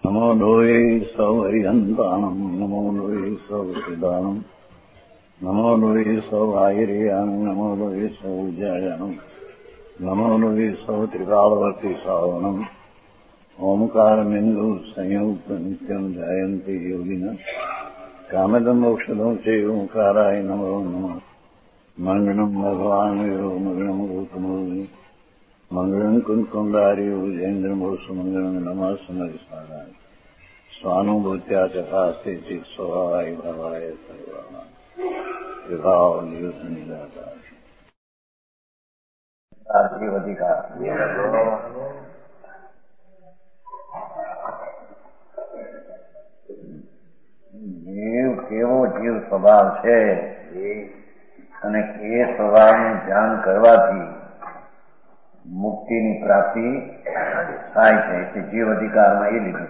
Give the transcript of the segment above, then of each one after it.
નમો લોહે સૌ હરિહંતાણમ નમો લોહે સૌ સિદાનમ નમો લોહે સૌ આયર્યાન નમો લોહે સૌ જયાનમ નમો લોહે સૌ ત્રિકાળવર્તી શ્રાવણમ ઓમકારમિંદુ સંયુક્ત નિત્યમ જાયંતી યોગિના કામદમ મોક્ષદમ છે ઓંકારાય નમો નમઃ મંગળમ ભગવાન વીરો મંગળમ ગૌતમો મંગળમ કુંકુંડાર્યો જૈન્દ્રમોષ મંગળમ નમઃ સમરિસ્મરાય સ્વાનુભૂત્યા ચકાસ્તે ચિત સ્વભાવાય ભાવાય સર્વાય વિભાવ નિયુત નિરાકાર જીવ અધિકાર જીવ કેવો જીવ સ્વભાવ છે અને એ સ્વભાવનું ધ્યાન કરવાથી મુક્તિની પ્રાપ્તિ થાય છે તે જીવ અધિકારમાં એ લીધું.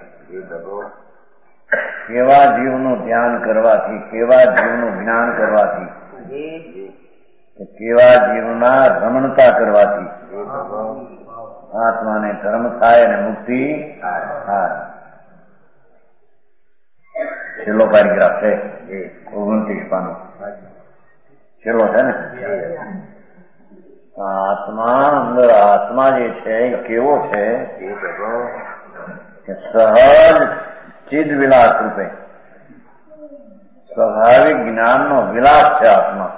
કેવા જીવનું ધ્યાન કરવાથી, કેવા જીવનું જ્ઞાન કરવાથી, કેવા જીવના રમણતા કરવાથી આત્માને ધર્મ થાય અને મુક્તિ થાય. છેલ્લો પેરેગ્રાફ છે 29 પાનું. છેલ્લો છે ને. આત્મા અંદર આત્મા જે છે એ કેવો છે કે સહજ ચિદ વિલાસ રૂપે સ્વાભાવિક જ્ઞાનનો વિલાસ છે આત્મા.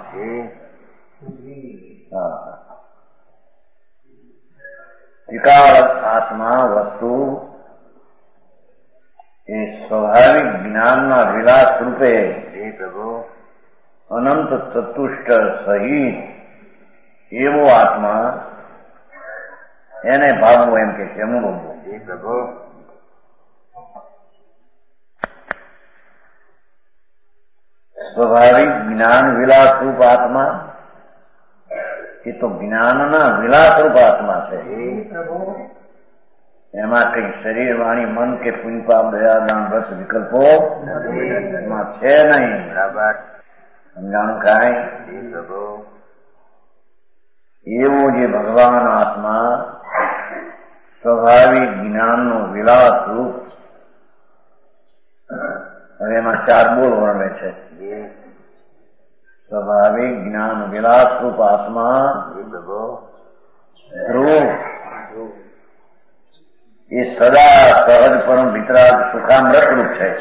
વિકાળ આત્મા વસ્તુ એ સ્વાભાવિક જ્ઞાનના વિલાસ રૂપે અનંત ચતુષ્ટ સહિત એવો આત્મા એને ભાવવો એમ કે છે અનુભવવો. સ્વાભાવિક જ્ઞાન વિલાસ રૂપ આત્મા એ તો જ્ઞાનના વિલાસ રૂપ આત્મા છે. એમાં કઈ શરીર વાણી મન કે પુણ્યપાપ દયા દાન રસ વિકલ્પો એમાં છે નહીં. બરાબર સમજાણું કાંઈ? એવો જે ભગવાન આત્મા સ્વાભાવિક જ્ઞાનનો વિલાસ રૂપ. હવે એમાં 4 બોલ વર્ણવે છે. સ્વાભાવિક જ્ઞાન વિલાસ રૂપ આત્મા ધ્રુવ એ સદા સહજ પરમ વિતરાગ સુખામૃત રૂપ છે.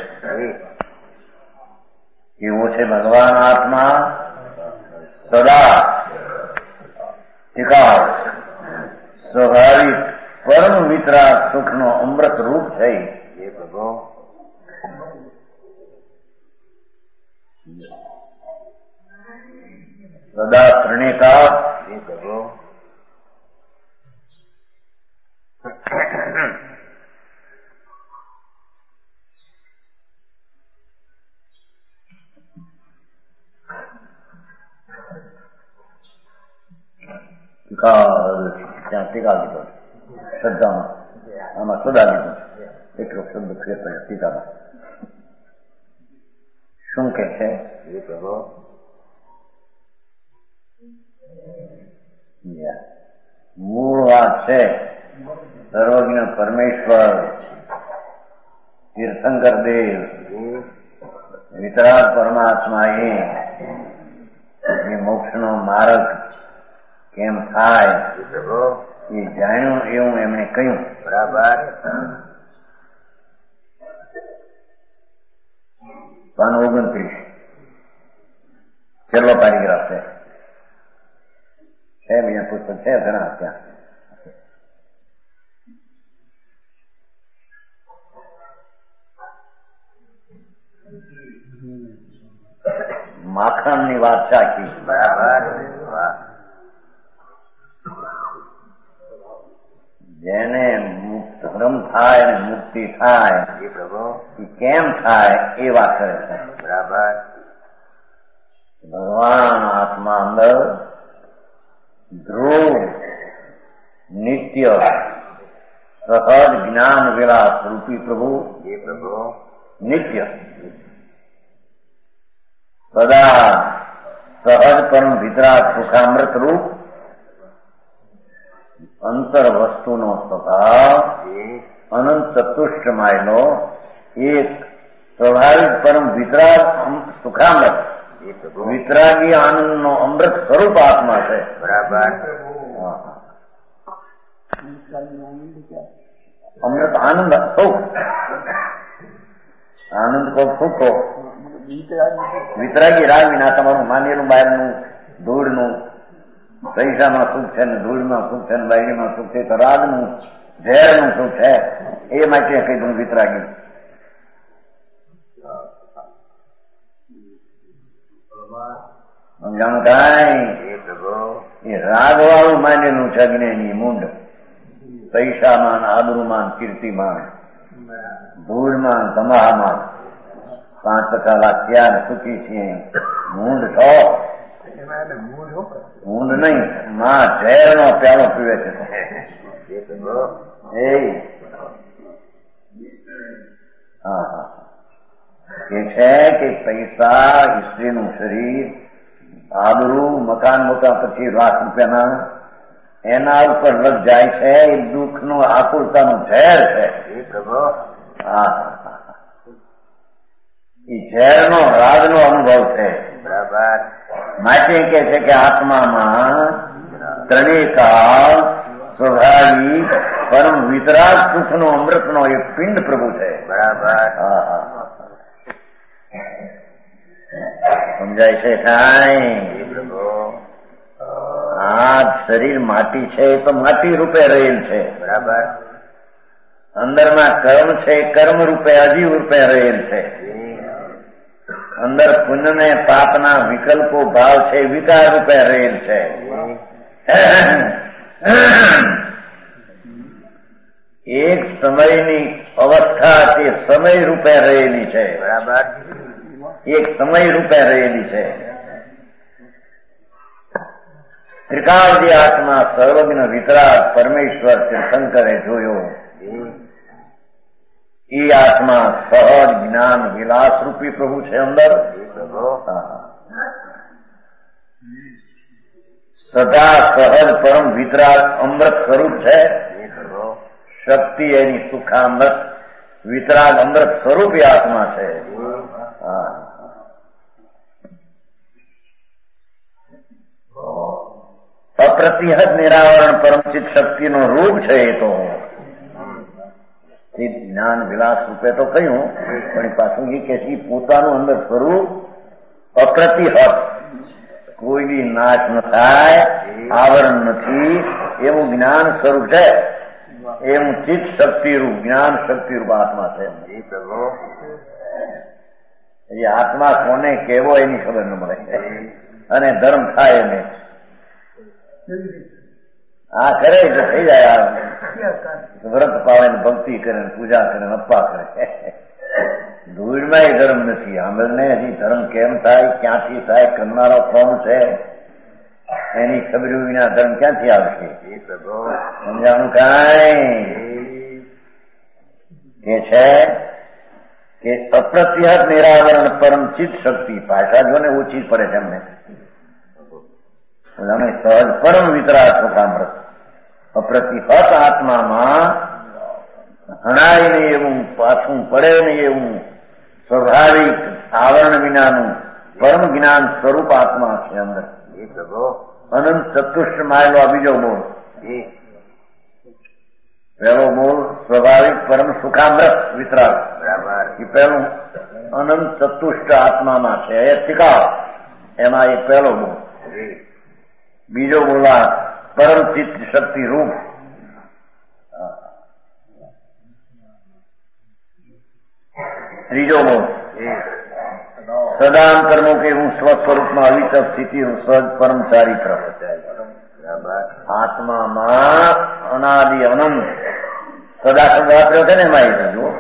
એવો છે ભગવાન આત્મા સદા ટિકાવ સ્વાભાવિક પરમ વિતરાગ સુખનો અમૃત રૂપ છે. એ ભગવાન સદા ત્રણેકા એ ભગવાન ત્યાં ટીકા લીધો શ્રદ્ધામાં, આમાં સદા લીધો એટલો શબ્દ ફેર પડ્યો ટીકામાં. શું કે છે? મૂળ વાત છે સર્વજ્ઞ પરમેશ્વર તીર્થંકર દેવ વિતરાગ પરમાત્મા એ મોક્ષનો માર્ગ કેમ થાય એ જાણ્યું એવું એમણે કહ્યું. બરાબર. પાનું 29 છેલ્લો પેરેગ્રાફ છે. બીજા પુસ્તક છે ઘણા ત્યાં. માખણની વાત સાચી. બરાબર. જેને ધર્મ થાય અને મુક્તિ થાય એ કેમ થાય એ વાત કરે છે. બરાબર. ભગવાન આત્મા અંદર ધ્રુવ નિત્ય સહજ જ્ઞાન વિલાસ રૂપી પ્રભુ એ પ્રભુ નિત્ય સદા સહજ પરમ વિતરાગ સુખામૃત રૂપ અંતર વસ્તુનો સ્વભાવ અનંત ચતુષ્ટ માયલો વિતરાગી આનંદનો અમૃત સ્વરૂપ આત્મા છે. બરાબર. અમૃત આનંદ સુખ, આનંદ કો સુખ કો. વિતરાગી રાગ વિના તમારું માનેલું બહારનું ધૂળનું, પૈસામાં સુખ છે ને ધૂળમાં સુખ છે ને બાયરીમાં સુખ છે, તો રાગનું ઝેરનું સુખ છે. એ માટે કઈ હું વિતરાગી. સમજાણું કાંઈ? એ રાગ વાળું માનેલું છે અજ્ઞાની મૂંડ. પૈસામાં, આબરૂમાં, કીર્તિમાં, ધૂળમાં, ધમાહામાં 5% લાખ્યા સુખી છીએ. મૂંડ છો. મૂંડ નહીં, માં ઝેરનો પ્યાલો પીવે છે. એ છે કે પૈસા, સ્ત્રીનું શરીર, આબરૂ, મકાન મોટા પછી ₹1,00,000 એના ઉપર લગ જાય છે. એ દુઃખનું આકુલતાનું ઝેર છે. એ ઝેરનો રાગનો અનુભવ છે. બરાબર. માટે કે છે કે આત્મામાં ત્રણેય કાળ સ્વાભાવિક પરમ વિતરાગ સુખનો અમૃતનો એક પિંડ પ્રભુ છે. બરાબર. સમજાય છે કાંઈ? આ શરીર માટી છે તો માટી રૂપે રહેલ છે. બરાબર. અંદરમાં કર્મ છે, કર્મ રૂપે અજીવ રૂપે રહેલ છે. અંદર પુણ્ય ને પાપના વિકલ્પો ભાવ છે, વિકાર રૂપે રહેલ છે. એક સમયની અવસ્થા તે સમય રૂપે રહેલી છે. બરાબર. એક સમય રૂપે રહેલી છે. ત્રિકાળજી આત્મા સર્વજ્ઞ વિતરાગ પરમેશ્વર તીર્થંકરે જોયો. એ આત્મા સહજ જ્ઞાન વિલાસ રૂપી પ્રભુ છે. અંદર સદા સહજ પરમ વિતરાગ અમૃત સ્વરૂપ છે. શક્તિ એની સુખામૃત વિતરાગ અમૃત સ્વરૂપી આત્મા છે. અપ્રતિહત નિરાવરણ પરમચિત શક્તિનો રૂપ છે. એ તો જ્ઞાન વિલાસ રૂપે તો કહ્યું, પણ પાછું એ કે છે પોતાનું અંદર સ્વરૂપ અપ્રતિહત, કોઈ બી નાશ ન થાય, આવરણ નથી એવું જ્ઞાન સ્વરૂપ છે. એવું ચિત્ત શક્તિરૂપ જ્ઞાન શક્તિરૂપ આત્મા છે. એ આત્મા કોને કેવો એની ખબર ન મળે, અને ધર્મ થાય એને આ કરે એટલે થઈ જાય. વ્રત પાળે ભક્તિ કરે, પૂજા કરે, અપ્પા કરે. ધૂળમાં ધર્મ નથી. આંબળને હજી ધર્મ કેમ થાય, ક્યાંથી થાય, કરનારો કોણ છે એની ખબર વિના ધર્મ ક્યાંથી આવશે? સમજાણું કાંઈ? કે છે કે અપ્રત્યહત નિરાવરણ પરમ ચિત્ત શક્તિ. ભાષા જો ને ઓછી પડે છે એમને. સહજ પરમ વિતરાગ સુખામૃત અપ્રતિહત આત્મામાં હણાય નહીં એવું, પાછું પડે નહીં એવું સ્વાભાવિક આવરણ વિનાનું પરમ જ્ઞાન સ્વરૂપ આત્મા છે અંદર. અનંત ચતુષ્ટ માયેલો આ બીજો બોલ. પહેલો બોલ સ્વાભાવિક પરમ સુખામૃત વિતરાગ. એ પહેલું અનંત ચતુષ્ટ આત્મામાં છે. એ ટીકાવ એમાં એ પહેલો બોલ. બીજો બોલા પરમ ચિત્ત શક્તિ રૂપ. ત્રીજો બોલ સદાંતરનું કે હું સ્વસ્વરૂપમાં અવિચલ સ્થિતિ હું સહજ પરમ ચારિત્ર. આત્મામાં અનાદિ અનંત સદા સદાપ્યો છે ને એમાં જો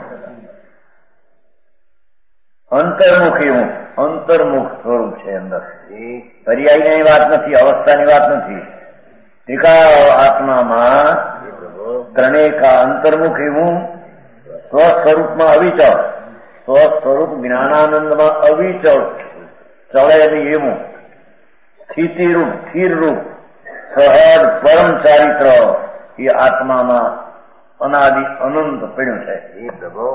અંતર્મુખી હું અંતર્મુખ સ્વરૂપ છે અંદર. પર્યાયની વાત નથી, અવસ્થાની વાત નથી. ત્રિકાળ આત્મામાં ત્રણેય અંતર્મુખી હું સ્વસ્વરૂપમાં અવિચળ, સ્વસ્વરૂપ જ્ઞાનાનંદમાં અવિચળ, ચળે નહીં એવું સ્થિતિરૂપ સ્થિરરૂપ સહજ પરમ ચારિત્ર એ આત્મામાં અનાદિ અનંત પડ્યું છે. એ પ્રભુ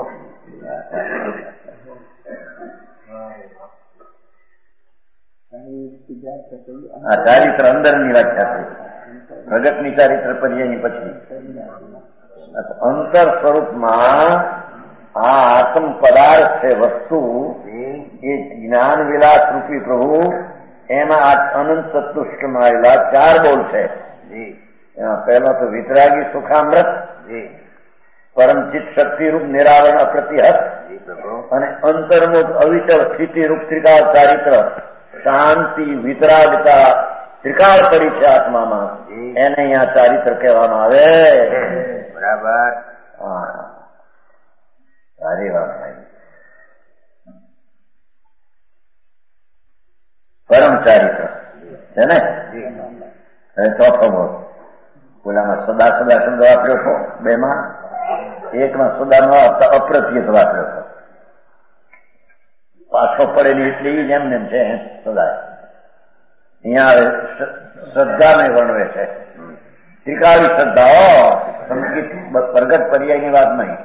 આ ચારિત્ર અંદરની વ્યાખ્યા છે. પ્રગટની ચારિત્ર પર્યાયની પછી અંતર સ્વરૂપમાં આ આત્મ પદાર્થ છે, વસ્તુ એ જ્ઞાન વિલાસ રૂપી પ્રભુ એમાં અનંત ચતુષ્ટમાં આવેલા 4 બોલ છે. એમાં પહેલો તો વિતરાગી સુખામૃત, પરમચિત શક્તિરૂપ નિરાવરણ અપ્રતિહત અને અંતર્મુખ અવિચળ સ્થિતિરૂપ ત્રિકાળ ચારિત્ર શાંતિ વિતરાગતા ત્રિકાળ પડી છે આત્મામાં, એને અહીંયા ચારિત્ર કહેવામાં આવે. બરાબર. હા, સારી વાત ભાઈ. પરમ ચારિત્ર છે ને. હવે ચોથો બોલ. ઓલામાં સદા સદા શબ્દ વાપર્યો છો, 2 માં. એકમાં સદા નો અપ્રતિહત વાપર્યો છો. પાછો પડેલી એટલી જેમ નેમ છે સદા. અહીંયા શ્રદ્ધાને વર્ણવે છે. ત્રિકાળી શ્રદ્ધા, સંગીત પ્રગટ પર્યાયની વાત નહીં.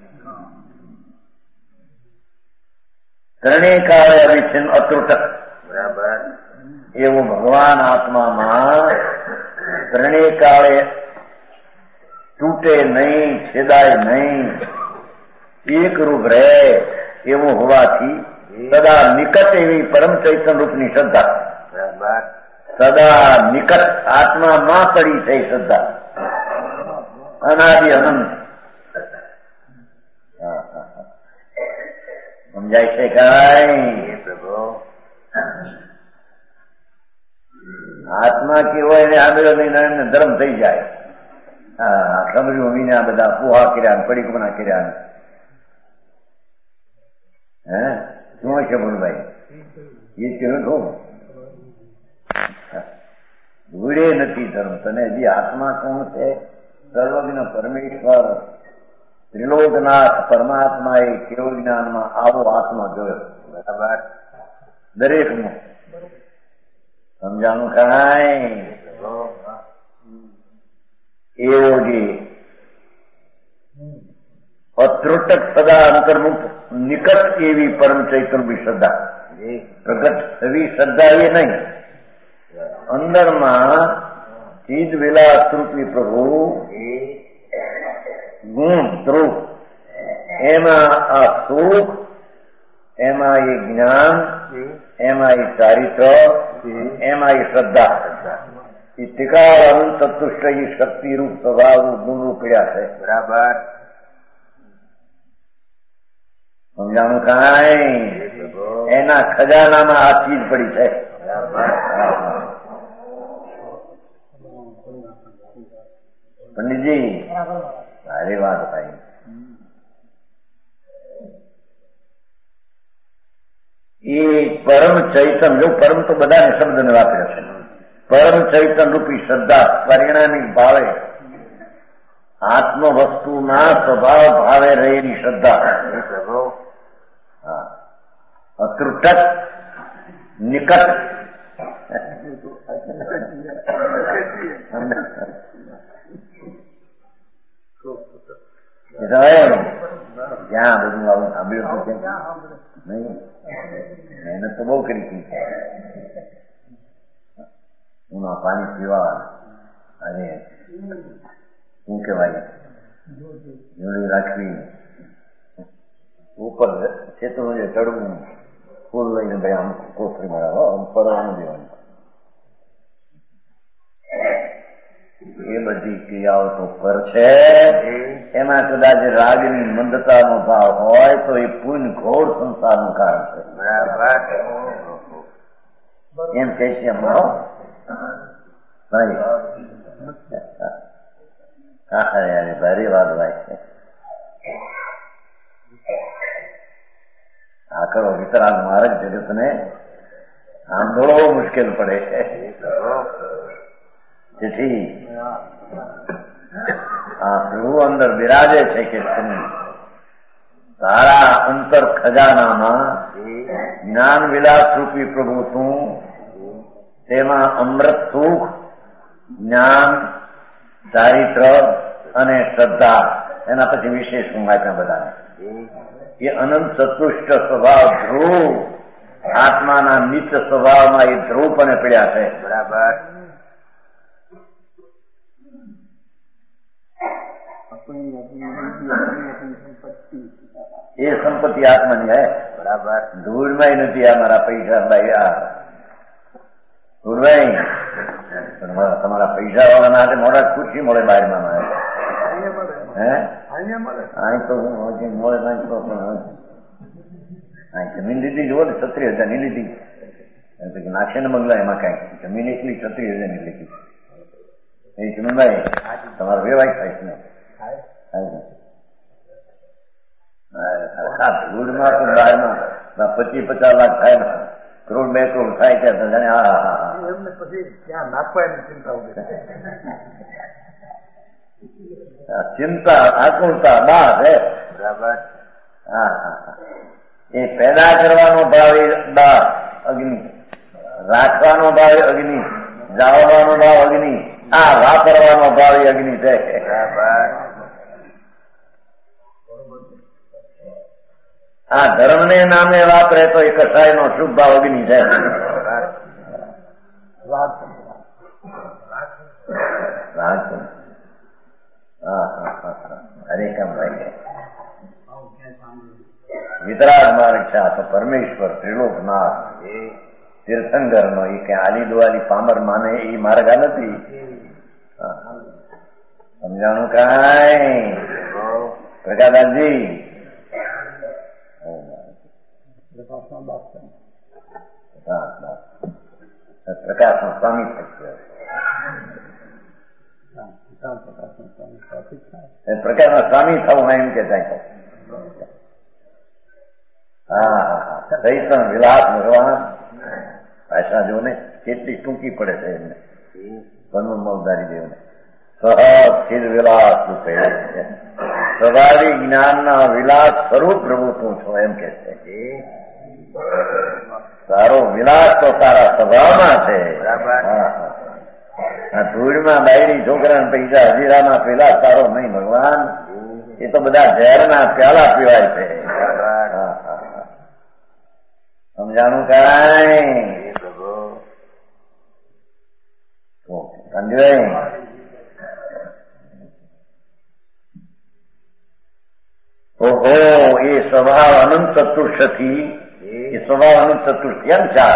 ત્રણેય કાળે અવિચ્છિન્ન અતૃટક. બરાબર. એવું ભગવાન આત્મામાં ત્રણેય કાળે તૂટે નહીં, છેદાય નહીં, એક રૂપ રહે એવું હોવાથી સદા નિકટ એવી પરમ ચૈતન્ય રૂપની શ્રદ્ધા. બરાબર. સદા નિકટ આત્મામાં પડી છે શ્રદ્ધા, અનાદિ અનંત. સમજાય છે કાંઈ? પ્રભુ આત્મા કેવો એને આંધળો લઈને ધર્મ થઈ જાય. હા, સમજ્યું. મીને આ બધા પોહા કર્યા, પડીકુના કર્યા. હે શું છે બોલભાઈ? એ કહ્યું છું ભૂડે નથી ધર્મ. તને હજી આત્મા કોણ છે? સર્વજ્ઞ પરમેશ્વર ત્રિલોકનાથ પરમાત્મા એ કેવળ જ્ઞાનમાં આવો આત્મા જોયો. બરાબર. દરેકનું સમજાનું કાંઈ? એવો જે અતૃટક સદા અંતર્મુખ નિકટ એવી પરમ ચૈતન્ય શ્રદ્ધા, પ્રગટ એવી શ્રદ્ધા એ નહીં. અંદરમાં ચીજ વિલાસ રૂપી પ્રભુ ગુણ ધ્રુવ, એમાં આ સુખ, એમાં એ જ્ઞાન, એમાં એ ચારિત્ર, એમાં એ શ્રદ્ધા, એ ત્રિકાળ અનંત ચતુષ્ટ એ શક્તિરૂપ સ્વભાવનું ગુણ પીડ્યા છે. બરાબર. સમજાણું કાંઈ? એના ખજાનામાં આ ચીજ પડી છે. પંડિતજી સારી વાત ભાઈ. એ પરમ ચૈતન્ય, જો પરમ તો બધાને શબ્દને વાપર્યો છે. પરમ ચૈતન્ય રૂપી શ્રદ્ધા પરિણામી ભાવે આત્મ વસ્તુના સ્વભાવ ભાવે રહેલી શ્રદ્ધા. હા, અતૃટક નિકટ. જ્યાં બધું આવું સાંભળ્યું છે નહીં, મહેનત તો બહુ કરી હતી. એમાં પાણી પીવા અને શું કહેવાય જોડી રાખવી, ઉપર ખેતરનું જે ચડવું, ફૂલ લઈને ભાઈ આમ કોથળી મળાવો, આમ ફરવાનું દેવાનું. એ બધી ક્રિયાઓ તો પર છે. એમાં કદાચ રાગની મંદતાનો ભાવ હોય તો એ પૂર્ણ ઘોર સંસારનું કારણ છે. એમ કહે છે અમારો ભાઈ. ભારી વાત ભાઈ છે. આકડો વિતરાગ માર્ગ જગતને આંદોળવો મુશ્કેલ પડે છે. જેથી આ પ્રભુ અંદર બિરાજે છે કે તારા અંતર ખજાનામાં જ્ઞાન વિલાસ રૂપી પ્રભુ તું, તેમાં અમૃત સુખ, જ્ઞાન, ચારિત્ર અને શ્રદ્ધા, એના પછી વિશેષ હું આપ્યા બધાને. એ અનંત ચતુષ્ટ સ્વભાવ ધ્રુવ આત્માના નિત્ય સ્વભાવમાં એ ધ્રુવપણે પડ્યા છે. બરાબર. એ સંપત્તિ આત્માની હે. બરાબર. ધૂળમાં નથી આ મારા પૈસા ભાઈ. આ ધૂળભાઈ તમારા પૈસા વાળા ના મોડા ખુશી મળે બહારમાં હે અહીં તો મળે જમીન લીધી જુઓ ને 36,000 ની લીધી નાખશે ને બંગલા એમાં કઈ જમીન એટલી 36,000 ની લીધી. એ ચમનભાઈ તમારો વેવાય થાય છે ને ધૂળમાં તો બહારમાં 25-50 લાખ થાય ને કરોડ 2 કરોડ થાય ત્યાં જાણે એમને પછી ત્યાં નાખવાની ચિંતા ચિંતા આકુળતા બાદ હે. બરાબર. હા એ પેદા કરવાનો ભાવ બાદ અગ્નિ, રાખવાનો ભાવ અગ્નિ, જાળવવાનો ભાવ અગ્નિ, આ વાપરવાનો ભાવ અગ્નિ છે. બરાબર. આ ધર્મને નામે વાપરે તો એ કસાય નો શુભ ભાવ અગ્નિ છે. હરેકમભાઈ વિતરાગ માર્ગ છે. આ તો પરમેશ્વર ત્રિલોકનાથ તીર્થંકર નો એ કઈ આલી દુઆલી પામર માને એ માર્ગ નથી. સમજાણું કાંઈ પ્રકાશદાસજી? પ્રકાશના સ્વામી પ્રકાશના સ્વામી થવું એમ કે થાય. હા દૈસણ વિલાસ ભગવાન ભાષા જો ને કેટલી ટૂંકી પડે છે એમને મલદારી દેવને સહજ સ્થિર વિલાસ રૂપે સ્વાભાવિક જ્ઞાનના વિલાસ સ્વરૂપ પ્રભુ તું છો એમ કે છે. સારો વિલાસ તો તારા સ્વભાવમાં છે. આ ધૂળમાં બાયડી છોકરા પૈસા હજીરાના પેલા સારો નહીં ભગવાન. એ તો બધા ઝેરના પ્યાલા પીવાય છે. સમજાણું કાંઈ? સંજય ઓહો એ સ્વભાવ અનંત ચતુર્થથી એ સ્વભાવ અનંત ચતુર્થી એમ ચાર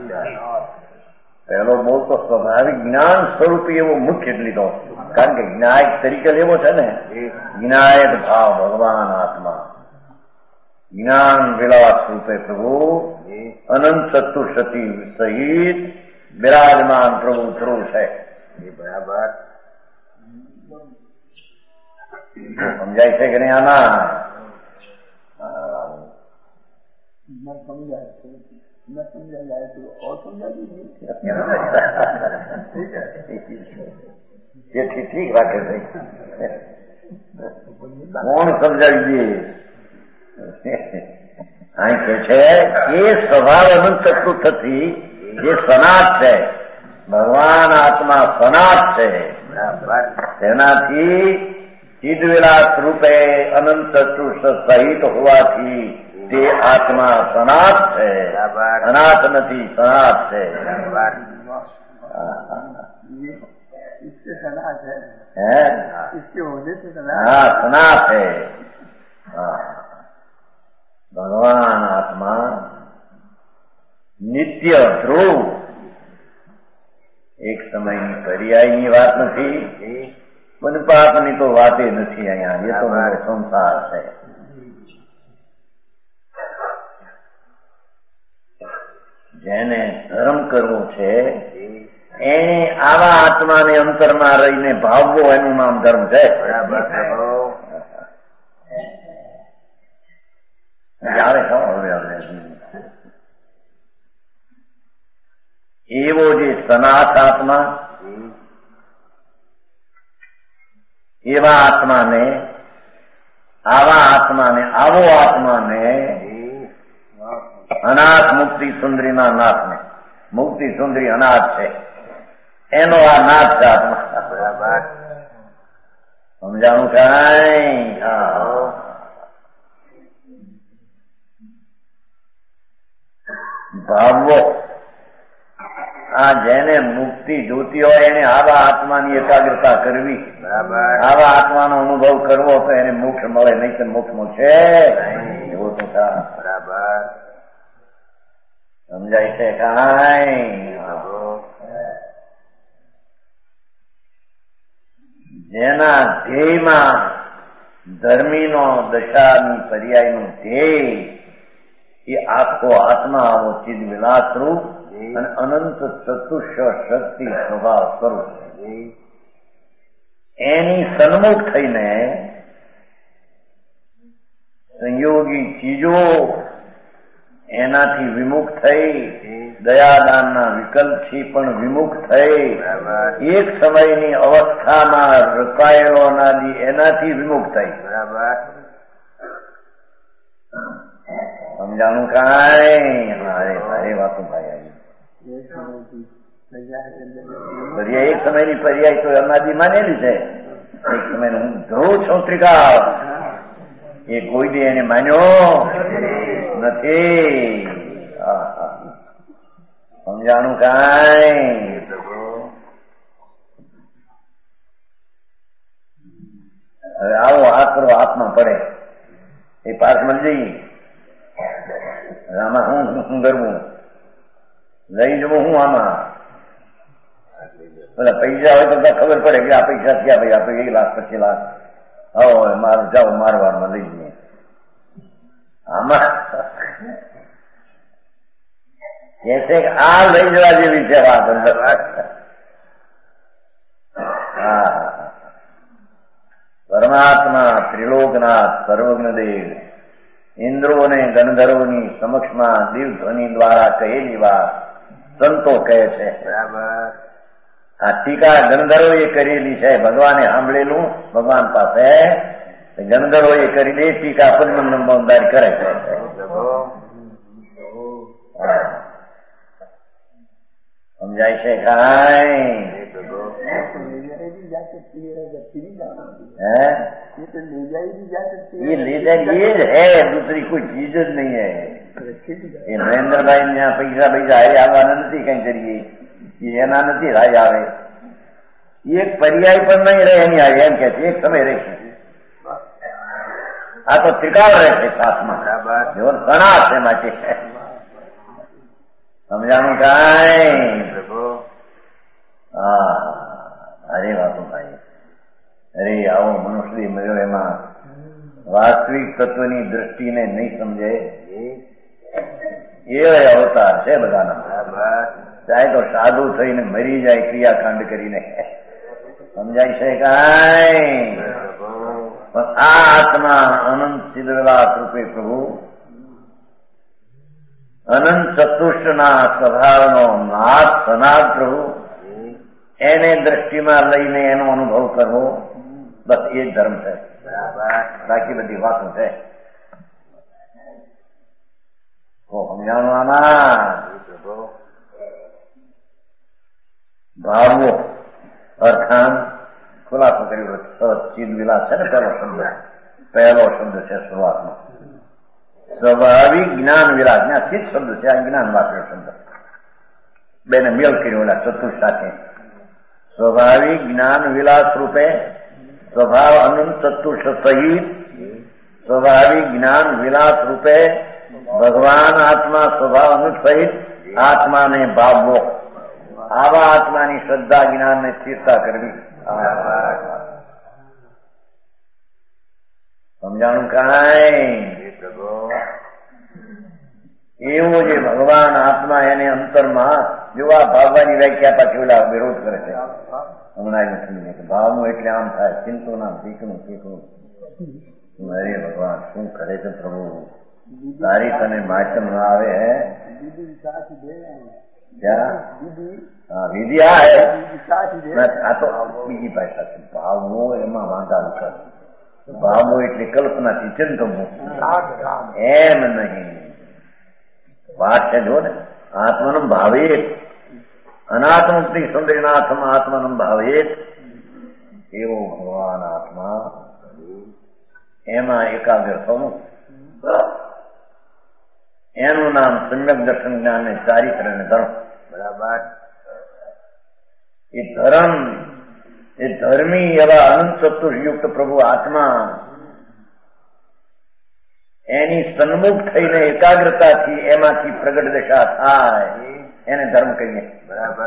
પહેલો બોલતો સ્વાભાવિક જ્ઞાન સ્વરૂપે એવો મુખ્ય લીધો. કારણ કે જ્ઞાયક તરીકે લેવો છે ને. જ્ઞાયક ભાવ ભગવાન આત્મા જ્ઞાન વિલાસ રૂપે પ્રભુ અનંત ચતુર્શતી સહિત બિરાજમાન પ્રભુ ધ્રુવ છે. બરાબર. સમજાય છે કે નહીં? આના ઠીક રાખે છે. કોણ સમજાવી દે? અહીં કે છે એ સ્વભાવ અનંત ચતુર્થથી જે સનાત છે ભગવાન આત્મા સનાત છે. તેનાથી ચિદવિલાસ રૂપે અનંત ચતુર્થ સહિત હોવાથી તે આત્મા સનાત છે. અનાથ નથી, સનાત છે. હા સનાત છે. ભગવાન આત્મા નિત્ય ધ્રુવ એક સમયની પર્યાયની વાત નથી. મનપાપની તો વાતે નથી અહીંયા. એ તો મારો સંસાર છે. જેને ધર્મ કરવો છે એને આવા આત્માને અંતરમાં રહીને ભાવવો એનું નામ ધર્મ છે. એવો જે સનાત આત્મા એવા આત્માને આવા આત્માને આવો આત્માને અનાથ મુક્તિ સુંદરીના નાથને મુક્તિ સુંદરી અનાથ છે એનો આ નાથ છે આત્મા. બરાબર. સમજાણું કાંઈ? ભાવવો. આ જેને મુક્તિ જોતી હોય એને આવા આત્માની એકાગ્રતા કરવી, આવા આત્માનો અનુભવ કરવો તો એને મોક્ષ મળે, નહીં તો મોક્ષ મળશે એવો તો બરાબર સમજાય છે કાંઈ? જેના ધ્યેયમાં ધર્મીનો દશાની પર્યાયનું ધ્યેય એ આખો આત્મા આવો ચિદ વિલાસ રૂપ અને અનંત ચતુષ્ષ શક્તિ સ્વભાવ સ્વરૂપ એની સન્મુખ થઈને સંયોગી ચીજો એનાથી વિમુખ થઈ, દયાદાનના વિકલ્પથી પણ વિમુખ થઈ, એક સમયની અવસ્થામાં રકાયેલો અનાદિ એનાથી વિમુખ થઈ. સમજાણું કાંઈ? મારે વાતો ભાઈ પર્યાય એક સમયની પર્યાય તો અનાદિ માનેલી છે. એક સમય હું ધ્રુવ છું ત્રિકાળ એ કોઈ દી એને માન્યો નથી. સમજાણું કાંઈ? હવે આવો હાથ કરો હાથમાં પડે એ પાર્કમાં જઈએ, આમાં હું કરવું, લઈ જવું હું આમાં પેલા પૈસા હોય તો ખબર પડે કે આ પૈસા થયા ભાઈ આપણે 1 લાખ 25 લાખ આવો મારું જાઓ મારવાડમાં લઈ જઈએ. આમાં કે છે કે આ લઈ જવા જેવી છે વાત અંદર. પરમાત્મા ત્રિલોકનાથ સર્વજ્ઞદેવ ઇન્દ્રો અને ગંધર્વોની સમક્ષમાં દિવ્ધ્વનિ દ્વારા કહેલી વાત સંતો કહે છે. આ ટીકા ગંધર્વોએ કરેલી છે, ભગવાને સાંભળેલું ભગવાન પાસે ગંધર્વોએ કરેલી ટીકા પદ્મનંદારી કરે છે. સમજાય છે કાંઈ? ये लेदर ये है, दूसरी कोई चीज જ નહીં है. એ નરેન્દ્રભાઈ ત્યાં પૈસા હારે આવવાના નથી, કઈ કરીએ એના નથી હારે આવે. એક પર્યાય પણ નહીં રહે એની હારે, એમ કે છે એક સમય રહેશે. આ તો ત્રિકાળ રહેશે સાથમાં, એવો ઘણા છે માટે. સમજાણું કાંઈ? હા અરે વાતો ભાઈ, અરે આવો મનુષ્ય મળ્યો એમાં વાસ્તવિક તત્વની દ્રષ્ટિને નહીં સમજે એ અવતાર છે બધાના. ચાહે તો સાધુ થઈને મરી જાય ક્રિયાકાંડ કરીને, સમજાય છે કાંઈ? પણ આ આત્મા અનંત સિદ્ધવિલાસ રૂપે પ્રભુ અનંત ચતુષ્ટના સ્વભાવનો નાથ સનાથ પ્રભુ એને દ્રષ્ટિમાં લઈને એનો અનુભવ કરવો, બસ એ જ ધર્મ છે. બાકી બધી વાતો છે. સમજાણું આમાં? ભાવવો અર્થાન ખુલાસો કર્યો. ચિદ વિલાસ છે ને પહેલો શબ્દ છે શરૂઆતમાં. સ્વાભાવિક જ્ઞાન વિલાસ ને ચિત્ત શબ્દ છે, આ જ્ઞાન વાપર્યો શબ્દ, બેને મેલ કર્યો ઓલા ચતુર્થ સાથે. સ્વાભાવિક જ્ઞાન વિલાસ રૂપે સ્વભાવ અનંત ચતુર્થ સહિત સ્વાભાવિક જ્ઞાન વિલાસ રૂપે ભગવાન આત્મા સ્વભાવ અનંત સહિત આત્માને ભાવવો. આવા આત્માની શ્રદ્ધા જ્ઞાનને સ્થિરતા કરવી. સમજાણું કાંઈ? એવો જે ભગવાન આત્મા એને અંતરમાં જોવા ભાવવાની વ્યાખ્યા પાછી ઓલા વિરોધ કરે છે. હમણાં ભાવનું એટલે આમ થાય, ચિંતો ના શીખનું શીખવું. અરે ભગવાન શું કરે છે પ્રભુ, તારી તને માચમ ના આવે હે વિધિ. આ તો બીજી ભાષા છે. ભાવવો એમાં વાંધા કરે. ભાવવો એટલે કલ્પનાથી ચિંતવું, એમ નહીં. વાત છે જો ને, આત્માનમ ભાવેત અનાત્મુક્તિ સુંદરીનાથમ આત્માનમ ભાવેત. એવો ભગવાન આત્મા એમાં એકાગ્ર થવું. એનું નામ સમ્યક દર્શન જ્ઞાન ને ચારિત્ર અને ધર્મ. બરાબર. એ ધર્મી એવા અનંત ચતુર્યુક્ત પ્રભુ આત્મા એની સન્મુખ થઈને એકાગ્રતાથી એમાંથી પ્રગટ દશા થાય એને ધર્મ કહીએ. બરાબર.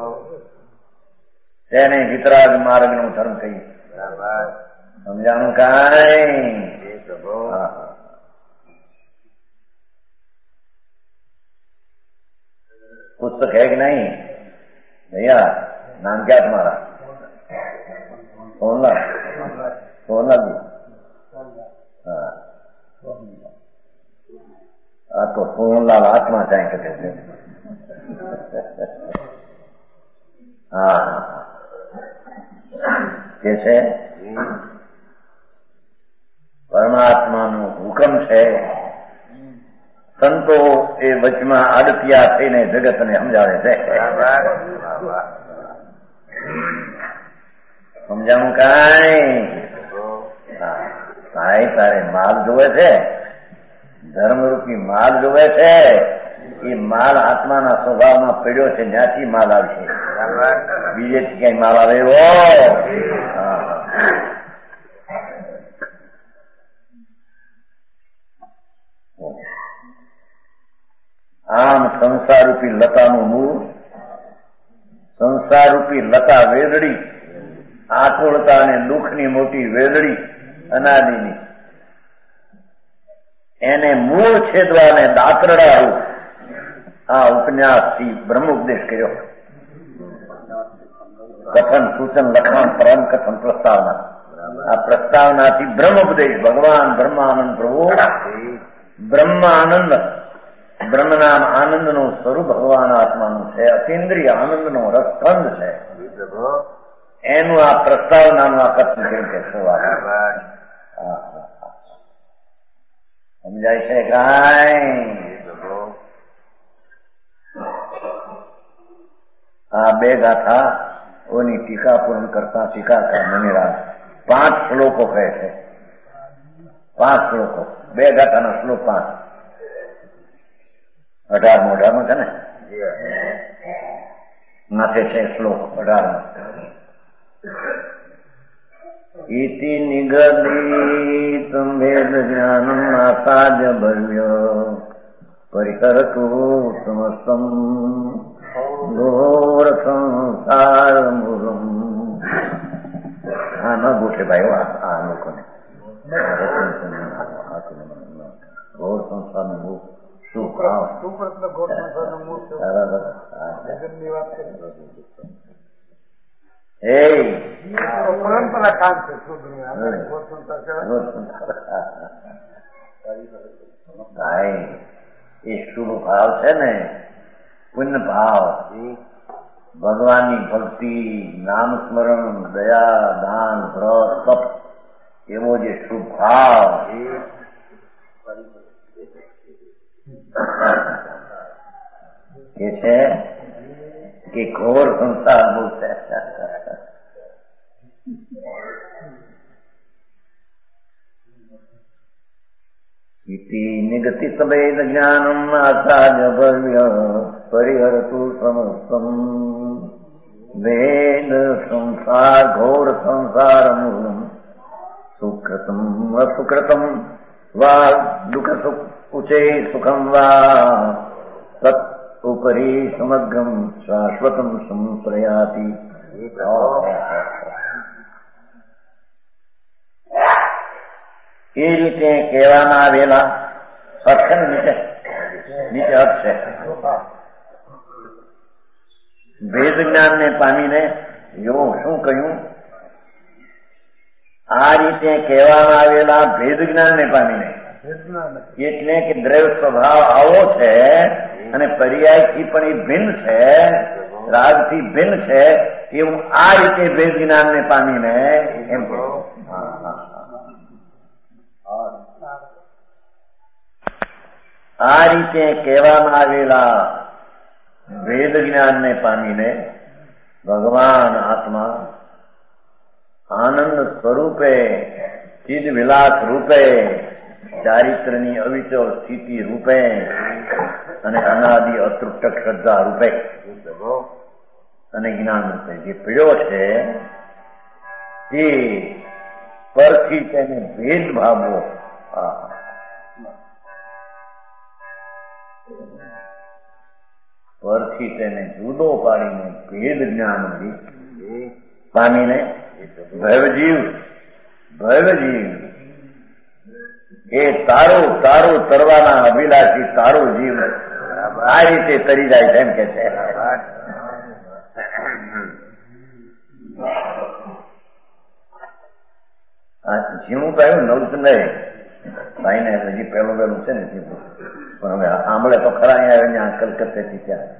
તેને વિતરાગ માર્ગ નો ધર્મ કહીએ. બરાબર. સમજાણું કાંઈ? पुस्तक है कि नहीं भैया? नाम क्या तुम्हारा? सोनलाल जी. हाँ तो सोनलाल आत्मा चाहे कहते थे. हाँ कैसे परमात्मा नो हुकम है. સંતો એ વચમાં આડતિયા થઈને જગતને સમજાવે છે. સમજાણું કાંઈ? કાંઈ તારે માલ જોવે છે, ધર્મરૂપી માલ જોવે છે. એ માલ આત્માના સ્વભાવમાં પડ્યો છે, ત્યાંથી માલ આવશે. બીજેથી ક્યાંય માલ આવે એવો? આમ સંસારરૂપી લતાનું મૂળ, સંસારરૂપી લતા વેલડી, આકુળતા અને દુઃખની મોટી વેલડી અનાદિની, એને મૂળ છેદવાને દાતરડા આ ઉપન્યાસથી બ્રહ્મ ઉપદેશ કર્યો. કથન, સૂચન, લખાણ, પરમ કથન, પ્રસ્તાવના. આ પ્રસ્તાવનાથી બ્રહ્મ ઉપદેશ. ભગવાન બ્રહ્માનંદ પ્રભુ બ્રહ્માનંદ, બ્રહ્મ નામ આનંદ નું સ્વરૂપ ભગવાન આત્માનું છે. અતિન્દ્રિય આનંદ નો રસખંડ છે. એનું આ પ્રસ્તાવનાનું આ કથન કેમ કે સમજાય છે કાંઈ? આ બે ગાથા ઓની ટીકા પૂર્ણ કરતા ટીકાકાર મનીરાજ 5 શ્લોકો કહે છે. 5 શ્લોકો, બે ગાથાના શ્લોક 5. 18 છે ને? માથે છે શ્લોક 18. ઇતિ નિગદિતં વેદ જ્ઞાનમ આસાદ્ય ભવ્ય પરિકરતુ સમસ્તમ ઘોર સંસાર મૂલમ. હા, ન ગોઠે ભાઈ આ લોકોને. ઘોર સંસાર નું મૂળ શું ભાવ? પરંપરા કામ છે. એ શુભ ભાવ છે ને, પુણ્ય ભાવ, ભગવાનની ભક્તિ, નામ સ્મરણ, દયા, દાન, વ્રત, તપ, એવો જે શુભ ભાવ એ છે કે ઘોર સંસાર બોલશે. ઇતિ નિગતિ વેદ જ્ઞાનમ આસાદ્ય ભવ્ય પરિહરતુ સમસ્તમ વેદ સંસાર ઘોર સંસાર મૂલમ સુકૃતમ અસુકૃતમ વા દુઃખ સુખ ઉચે સુખમ વા તत् ઉપરી સમગ્રમ શાશ્વતમ સંપ્રયાતિ. એ રીતે કહેવામાં આવેલા અર્થ નીચે અર્થ છે. વેદ જ્ઞાન ને પામીને એવું શું કહ્યું? આ રીતે કહેવામાં આવેલા ભેદ જ્ઞાન ને પામીને, એટલે કે દ્રવ્ય સ્વભાવ આવો છે અને પર્યાયથી પણ એ ભિન્ન છે, રાગથી ભિન્ન છે, એવું આ રીતે ભેદ જ્ઞાન ને પામીને એમ આ રીતે કહેવામાં આવેલા વેદ જ્ઞાન ને પામીને ભગવાન આત્મા આનંદ સ્વરૂપે, ચિદ વિલાસ રૂપે, ચારિત્રની અવિચળ સ્થિતિ રૂપે અને અનાદિ અતૃપ્તક શ્રદ્ધા રૂપે અને જ્ઞાન રૂપે જે પીડ્યો છે તે પરથી તેને ભેદભાવો પરથી તેને જુદો પાડીને ભેદ જ્ઞાન પામીને ભૈવજીવ એ તારો તરવાના અભિલાષી તારો જીવ આ રીતે તરી જાય છે એમ કે છે. જીવું કહ્યું નવચંદે ભાઈ ને હજી પેલું છે ને જીવું, પણ હવે આંબળે તો ખરા અહીંયા કલકત્તાથી ત્યાં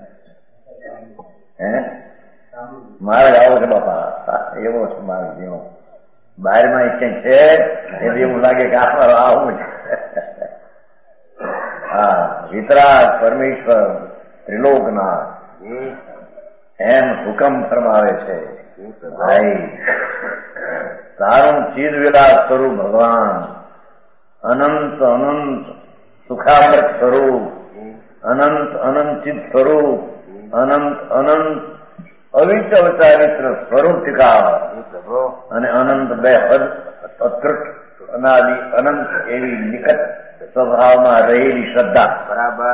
મારે આવો છે બાપા, એવો છે મારો જીવો. બહારમાં ક્યાંય છે એટલે એવું લાગે કે આ આવું છે. હા, વિતરાગ પરમેશ્વર ત્રિલોકનાથ એમ હુકમ ફરમાવે છે, ભાઈ તારું ચિદ વિલાસ સ્વરૂપ ભગવાન અનંત સુખામૃત સ્વરૂપ, અનંત ચિદ સ્વરૂપ, અનંત અવિચલિત સ્વરૂપ ટીકા અને અનંત બે હદ અતૃટ અનાદિ અનંત એવી નિકટ સ્વભાવમાં રહેલી શ્રદ્ધા બરાબર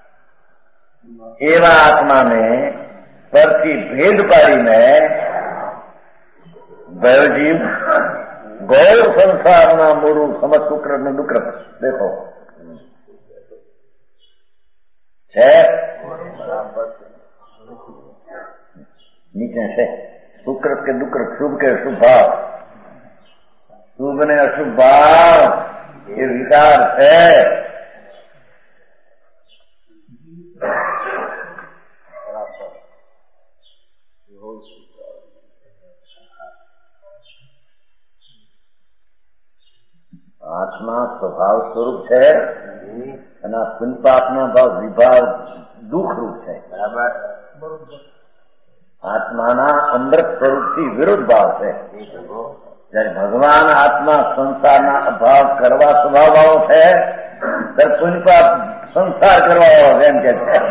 એવા આત્માને પરથી ભેદ પાડીને ભૈવજીવ ગૌર સંસારના મૂળું સમજ શુક્ર નું દુક્ર દેખો છે નીચે છે શુક્ર કે દુક્ર, શુભ કે અશુભ ભાવ, શુભ ને અશુભ ભાવ એ વિચાર છે. આત્મા સ્વભાવ સ્વરૂપ છે અને આ પુનપાપના ભાવ વિભાવ દુઃખ રૂપ છે. બરાબર. આત્માના અમૃત સ્વરૂપથી વિરુદ્ધ ભાવ છે. જયારે ભગવાન આત્મા સંસારના અભાવ કરવા સ્વભાવ વાળો છે, ત્યારે પુનપાપ સંસાર કરવા વાળો એમ કે છે.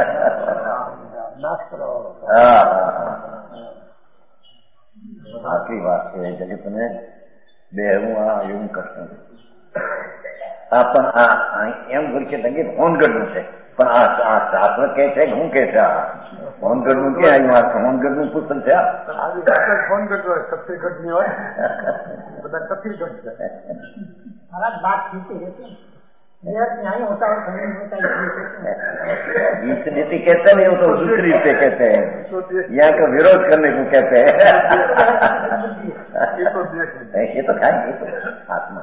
આટલી વાત છે જગતને બે હું આ એવું કૃષ્ણ આ પણ આ એમ કરી છે કે ફોન કરવું છે, પણ આ શાસ્ત્ર કે છે કે હું કે છે આ ફોન કરવું ક્યાં આવ્યું? આ ફોન કરવું પુસ્તક છે. ફોન કરતો હોય સત્ય ઘટ ની હોય બધા સત્ય ઘટ છે. इस नीति कहते नहीं, वो तो दूसरी रीते कहते हैं, यहाँ का विरोध करने को कहते हैं. ये तो खाएंगे आत्मा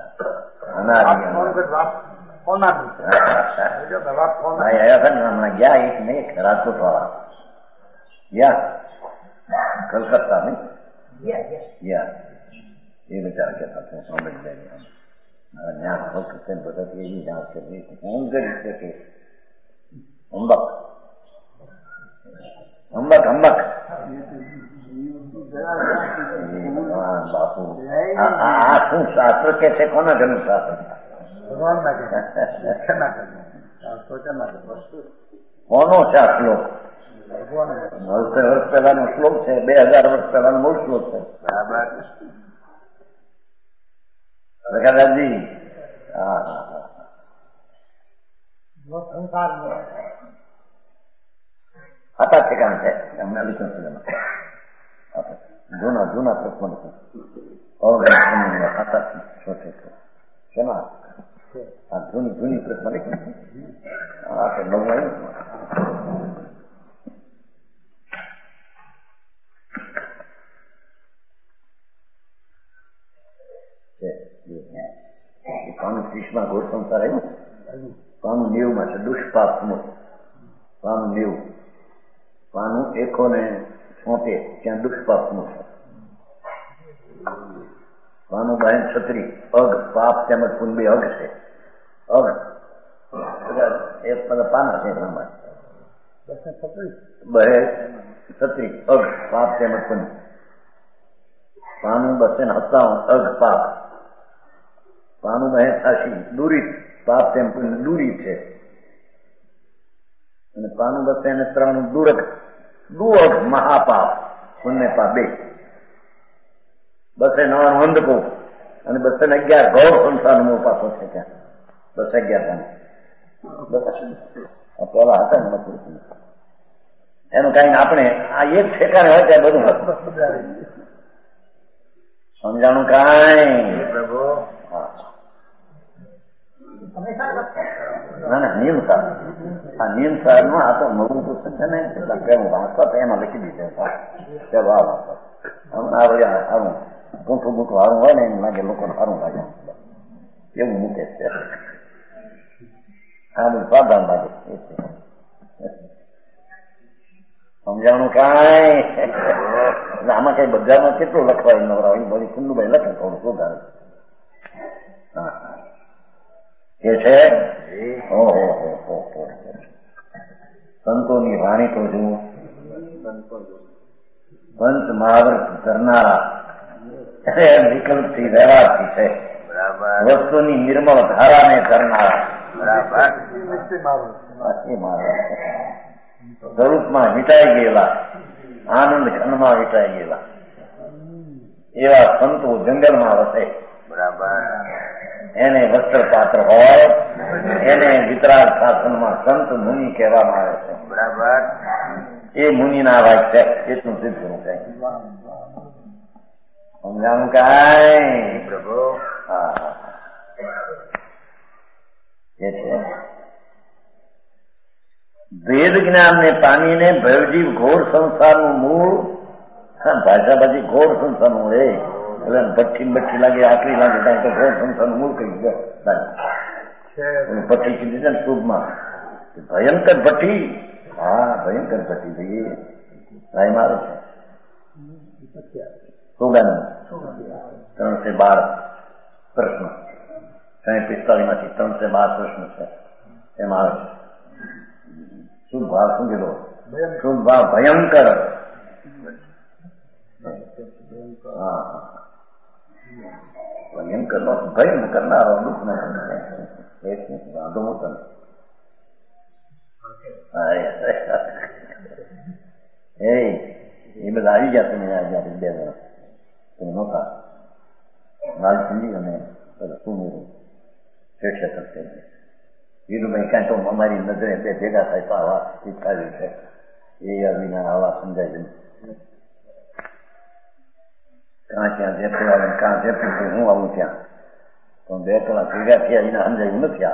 आया था ना गया एक नहीं रात को थोड़ा या कलकत्ता में या ये बेचारा कहता था समझ जाएंगे न्याय करते बताते ये जांच करनी फोन कर सके अम्बक अम्बक अम्बक बापू શું શાસ્ત્ર કે છે? કોના ઘરનું શાસ્ત્ર? કોનો છે આ શ્લોક? વર્ષ પહેલાનો શ્લોક છે, 2000 વર્ષ પહેલાનો મૂળ શ્લોક છે. બરાબર. દાદાજી હતા ઠેકાણ છે અમને લીધું જૂના પ્રશ્ન હતા શેના આ જૂની પ્રશ્ન લીધી પાનું 30માં ઘોર સંસાર આવ્યું, પાનું 90માં છે દુષ્પાપનું, પાનું 90, પાનું 176 ત્યાં દુષ્પાપનું છે, પાનું 36 અગ પાપ તેમજ પુન બે અગ છે. અગ એ બધા પાના છે પ્રમાણે 36 અગ પાપ તેમજ પુન, પાનું 257 અગ પાપ, પાનું 82 દૂરી પાપ તેમ દૂરી છે, અને પાનું બસે એને 3 દુઅક મહાપાપ પુણ્ય પાપ 2. 299 અંધકો અને 211 ગૌર સંસાર નો પાપો છે. ત્યાં 211 પેલા હતા ને એનું કઈ આપણે આ એક ઠેકાણે હોય ત્યાં બધું સમજાણું કાંઈ પ્રભુ. ના ના નિયમ સાર, આ નિયમ સાર નું આ તો નવું પુસ્તક છે ને કેટલા કેવું વાંચવા તો એમાં લખી દીધું. ચાલો આ વાંચવા સારું ગૂંઠું સારું હોય ને એમ લાગે લોકોને સારું લાગે એવું મૂકે છે. આ બધું સાવધાન લાગે. સમજાણું કાંઈ આમાં કઈ બધામાં કેટલું લખવાય નવરા બધી ખુલ્લુભાઈ લખે થોડું સુધારે કે છે. સંતોની વાણી તો જુઓ, પંચ મહાવ્રત કરનારા વિકલ્પથી વ્યવહારથી છે. વસ્તુની નિર્મળ ધારાને કરનારા સ્વરૂપમાં વિટાઈ ગયેલા, આનંદ ઘનમાં વિટાઈ ગયેલા એવા સંતો જંગલમાં વસે. એને વસ્ત્ર પાત્ર હોય એને વિતરાગ શાસનમાં સંત મુનિ કહેવામાં આવે છે. બરાબર. એ મુનિના વાક્ય એટલું સિદ્ધ કરવું કઈ સમજાણું કાંઈ પ્રભુ. હા એ છે વેદ જ્ઞાન ને પામીને ભવજીવ ઘોર સંસારનું મૂળ. ભાષા પછી ઘોર સંસારનું મૂળ એટલે ભઠ્ઠી લાગે, આકરી લાગે કાંઈ તો ઘોર સંસારનું મૂળ કહી ભઠ્ઠી કીધી છે ને શુભમાં ભયંકર ભઠ્ઠી. હા ભયંકર ભઠ્ઠી ભાઈ ભાઈ મારો છે. સુગંધ 312 પ્રશ્ન 45 માંથી 312 પ્રશ્ન છે એમાં આવે છે. શુભ ભાવ શું કીધો? શુભ ભાવ ભયંકર. હા ભયંકર નો ભય કરનારો દુઃખ ન વાંધો મોટો એ બધા આવી ગયા તમે જયારે 2 વર્ષ તમે નહોતા લાલચંદી અને શું શેઠ કરશે વીરુભાઈ કાંઈ તો અમારી નજરે 2 ભેગા થાય તો આવા શીખાવ્યું છે એ વિના આવા સમજાય છે. કાં ત્યાં જેપી આવે કાં જેપી હું આવું ત્યાં પણ 2 કલાક ભેગા થયા વિના સમજાયું નથી.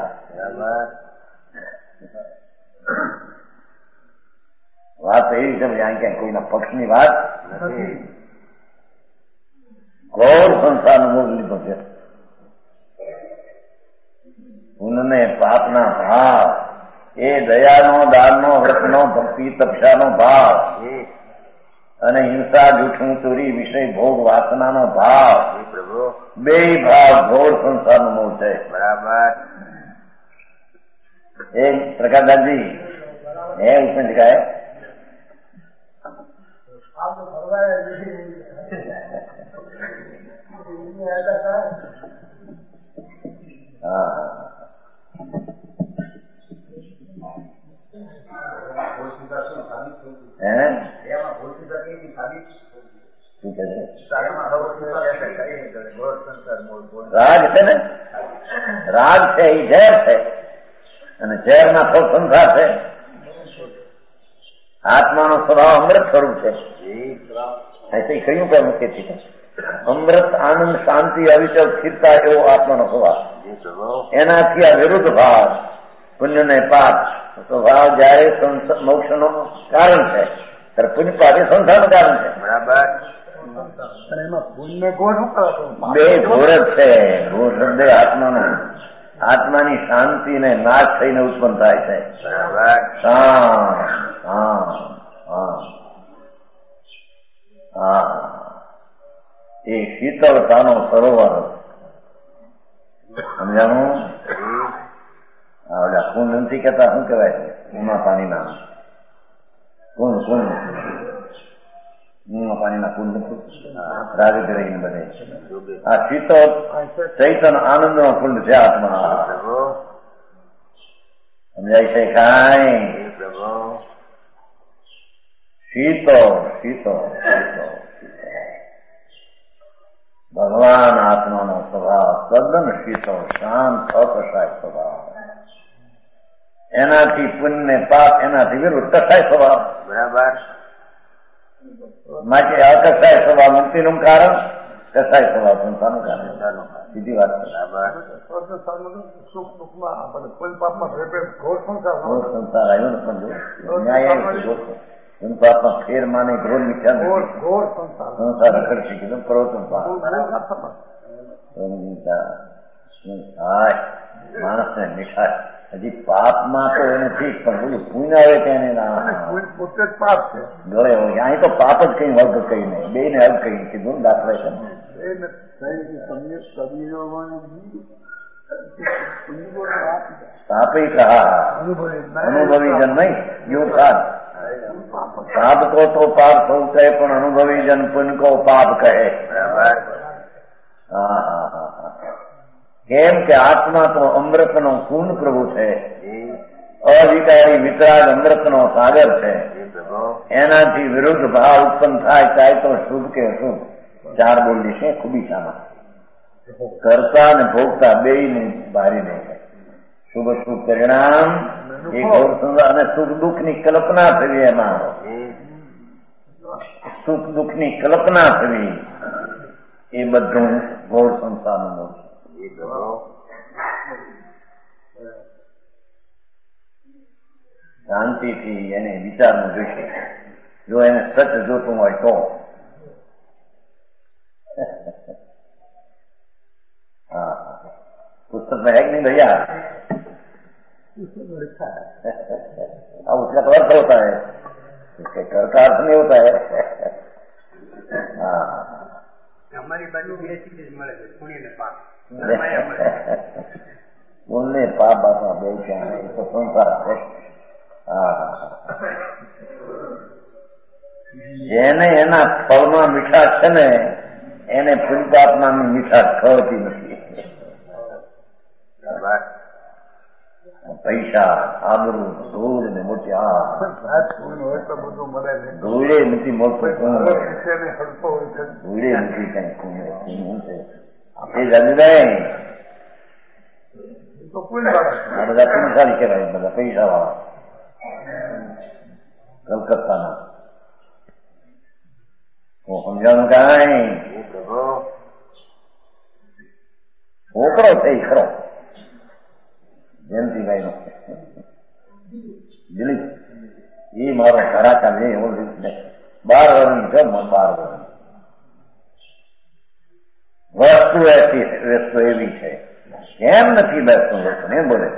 વાત એવી છે અહીં ક્યાંય કોઈના પક્ષની વાત નથી. ઘોર સંસારનો મોગ લીધો છે. પુણ્યને પાપના ભાવ, એ દયાનો, દાનનો, વ્રતનો, ભક્તિ તપસ્યાનો ભાવ અને હિંસા, જૂઠું, ચોરી, વિષય ભોગ, વાસનાનો ભાવ, 2 ભાવ ઘોર સંસારનો મોહ છે. બરાબર. એ પ્રકાશદાસજી એ उसमें लिखा है રાગ છે ને, રાગ છે એ ઝેર છે અને ઝેરના ફળ સંસાર છે. આત્માનો સ્વભાવ અમૃત સ્વરૂપ છે. કહ્યું કે મુખ્યથી અમૃત આનંદ શાંતિ અવિચલ સ્થિરતા એવો આત્માનો સ્વભાવ. એનાથી આ વિરુદ્ધ ભાવ પુણ્ય ને પાપ સ્વભાવ જયારે મોક્ષ નું કારણ છે ત્યારે પુણ્ય પાપ એ સંસારનું કારણ છે. બરાબર. બે ઘોર જ છે. ઘોર શબ્દ આત્માનો, આત્માની શાંતિ ને નાશ થઈને ઉત્પન્ન થાય છે. એ શીતળતાનો સરોવર સમજાણું. ઓલા કુંડ નથી કેતા, શું કહેવાય છે ઊના પાણીના કુંડ ઊના પાણીના કુંડ નથી રાજી રહીને બધે. આ શીતળ ચૈતન આનંદ નો કુંડ છે આત્મા. સમજાય છે કાંઈ શીતળ શીતળ શીતળ ભગવાન આત્માનો સ્વભાવ તદ્દન શીતળ શાંત અકસાય સ્વભાવ. એનાથી પુણ્ય પાપ એનાથી વિરુદ્ધ કસાય સ્વભાવ. બરાબર. માટે અકસાય સ્વભાવ મુક્તિનું કારણ, કસાય સ્વભાવ સંસારનું કારણ. બીજી વાત સુખ દુઃખમાં કોઈ પાપમાં ઘોર સંસાર આવ્યો ને પણ ન્યાય પાપમાં ફેર માને ઘોર મીઠા ઘોર સંસાર રખડશે કીધું પ્રવચન માણસને મીઠાશ હજી પાપમાં તો એને ઠીક પણ બોલું પુણ્ય આવે તેને પોતે જ પાપ છે ગળે હોય. અહીં તો પાપ જ કઈ વર્ગ કઈ નહીં, બે ને હગ કઈ કીધું દાખલા છે. પાપી કહા અનુભવી જન નહીં યું ખાન. પાપ તો પાપ સૌ કહે પણ અનુભવી જન પુण्य કો પાપ કહે. કેમ કે આત્મા તો અમૃતનો પૂર્ણ પ્રભુ છે, અવિકારી વિતરાગ અમૃતનો સાગર છે. એનાથી વિરુદ્ધ ભાવ ઉત્પન્ન થાય ચાહે તો શુભ કે અશુભ. ચાર બોલી છે ખૂબી શામાં કરતા અને ભોગતા બે ને બારી નહીં. શુભ શુભ પરિણામ એ ઘોર સુંદર અને સુખ દુઃખ ની કલ્પના થવી. એમાં સુખ દુઃખ ની કલ્પના થવી એ બધું ઘોર સંસારનું મૂળ. શાંતિથી એને વિચારવું જોઈશે. જો એને સચ જોતું હોય તો पुस्तक में है कि नहीं भैया? अब उसका तो अर्थ होता है, उसके घर का अर्थ नहीं होता है. हमारी बाजू બે ચીજ મળે છે, પુણ્ય ને પાપ. પુણ્ય પાપ બાપા બે ક્યાં એ તો સંસાર છે. જેને એના ફળમાં મીઠાશ છે ને એને પુણ્યપાપનાની મીઠાશ ખવતી નથી. પૈસા આબરૂ ધૂળ ને મોટા ધૂળે નથી મળતું, ધૂળે નથી કઈ પુણ્ય છે. એ જગદાય આ બધા પુણ્યશાળી કહેવાય, બધા પૈસા વાળા કલકત્તાના. સમજાણું કઈ છોકરો છે ખરો જયંતિભાઈ નો દિલીપ, એ મારો ઘરાકા લે એવો 12 વર્ષની છે. 12 વર્ષ વસ્તુ એવી છે કેમ નથી બેસતું વસ્તુ એમ બોલે.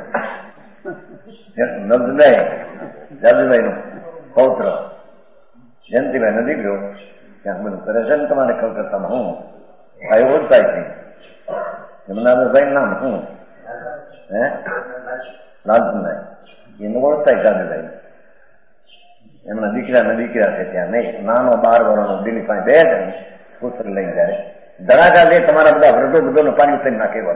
જાદુભાઈ નું પૌત્ર જયંતિભાઈ નો દીકરો ક્યાંક બધું કરે છે ને તમારે કલકત્તામાં. હું ભાઈ ઓળખાય છે જમનાભાઈ નામ શું હે લાલચંદભાઈ એને ઓળખાય જાદુભાઈ. એમના દીકરા છે ત્યાં નહીં. નાનો 12 વર્ષનો દિલ્હી પાસે બે જાય પુત્ર લઈ જાય ધડાકા લે. તમારા બધા વૃદ્ધો બધો પાણી ઉતરી નાખે વાત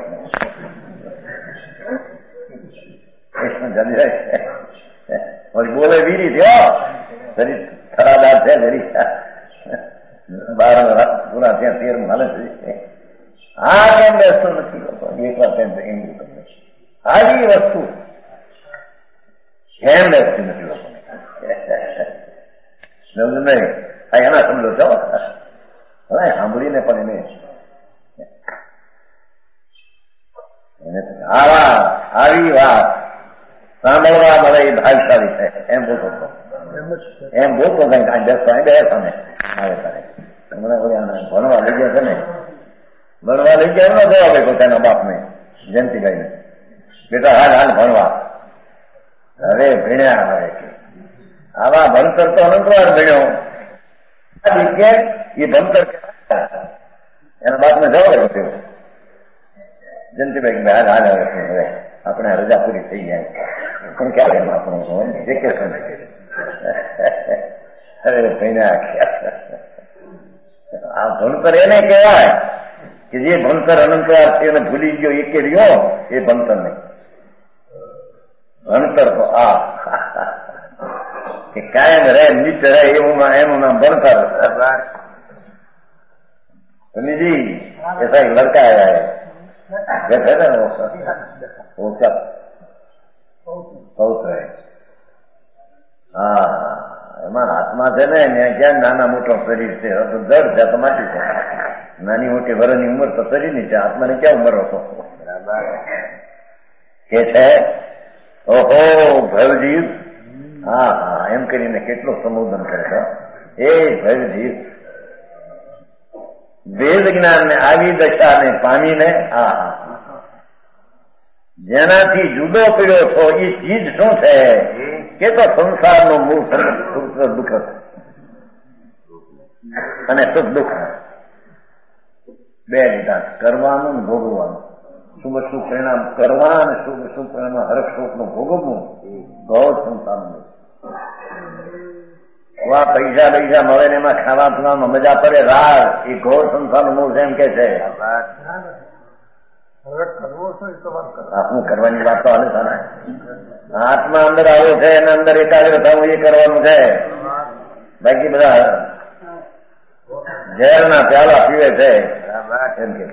જાદુભાઈ બોલે વીરી થયો જરી ખરાદાર છે જરી 12 પૂરા ત્યાં 13 હાલે છે. આ કેમ બેસતો નથી કરતો એક વાર એમ આવી વસ્તુ કેમ બેસતી નથી લોકો નહીં. એના સમજો છો હવે સાંભળીને પણ એને આવી વાત સાંભળવા મળે એ ભાગશાળી છે એમ બોલતો કઈ બેસતો બે તમે આવે તારે હમણાં ભણવા લઈ ગયા છે ને ભણવા લઈ ગયા એમનો જવાબ આપ્યો તેના બાપને જયંતિભાઈ ને, બેટા હાલ ભણવા. હવે ભણ્યા હવે આવા ભણતર તો અનંતવાર ભણ્યો એ ભણતર એના બાપને જવાબ આપ્યો જયંતિભાઈ હાલ હવે આપણે રજા પૂરી થઈ જાય પણ ક્યારે આપણું વેકેશન અરે ભણ્યા. આ ભણતર એને કહેવાય કે જે ભણતર અનંતવાર છે એને ભૂલી ગયો એક રહ્યો એ ભણતર નહીં. ભણતર તો कि कायम रहे नित्य रहे एवं नाम बनकर। सुनी जी ऐसा एक लड़का आया है जैसे ना वो क्या पौत्र है। हाँ એમાં હાથમાં છે ને ક્યાં નાના મોટો શરીર છે દર છે તો માટી છે નાની મોટી વર્ષની ઉંમર તો શરીરની છે આત્માને ક્યાં ઉંમર હતો કે છે ઓહો ભવજીવ હા હા એમ કરીને કેટલો સંબોધન કરે છે એ ભવજીવ વેદ જ્ઞાનને આવી દશાને પામીને હા હા જેનાથી જુદો પડ્યો છો એ ચીજ શું છે કે તો સંસારનું મૂળ દુઃખ અને સુખ દુઃખ બે લીધા કરવાનું ને ભોગવવાનું શુભ શુભ પરિણામ કરવા અને શુભ શુભ પરિણામ હરક શોકનું ભોગવવું ગૌર સંસારનું વા પૈસા મળે ને એમાં ખાવા પીવામાં મજા પડે રાહ એ ઘોર સંસારનું મૂળ એમ કે છે શું કરવાની વાત તો હાલે થાય આત્મા અંદર આવ્યો છે એના અંદર એકાગ્ર થવું એ કરવાનું છે બાકી બધા ઝેરના પ્યાલા પીવે છે એમ કે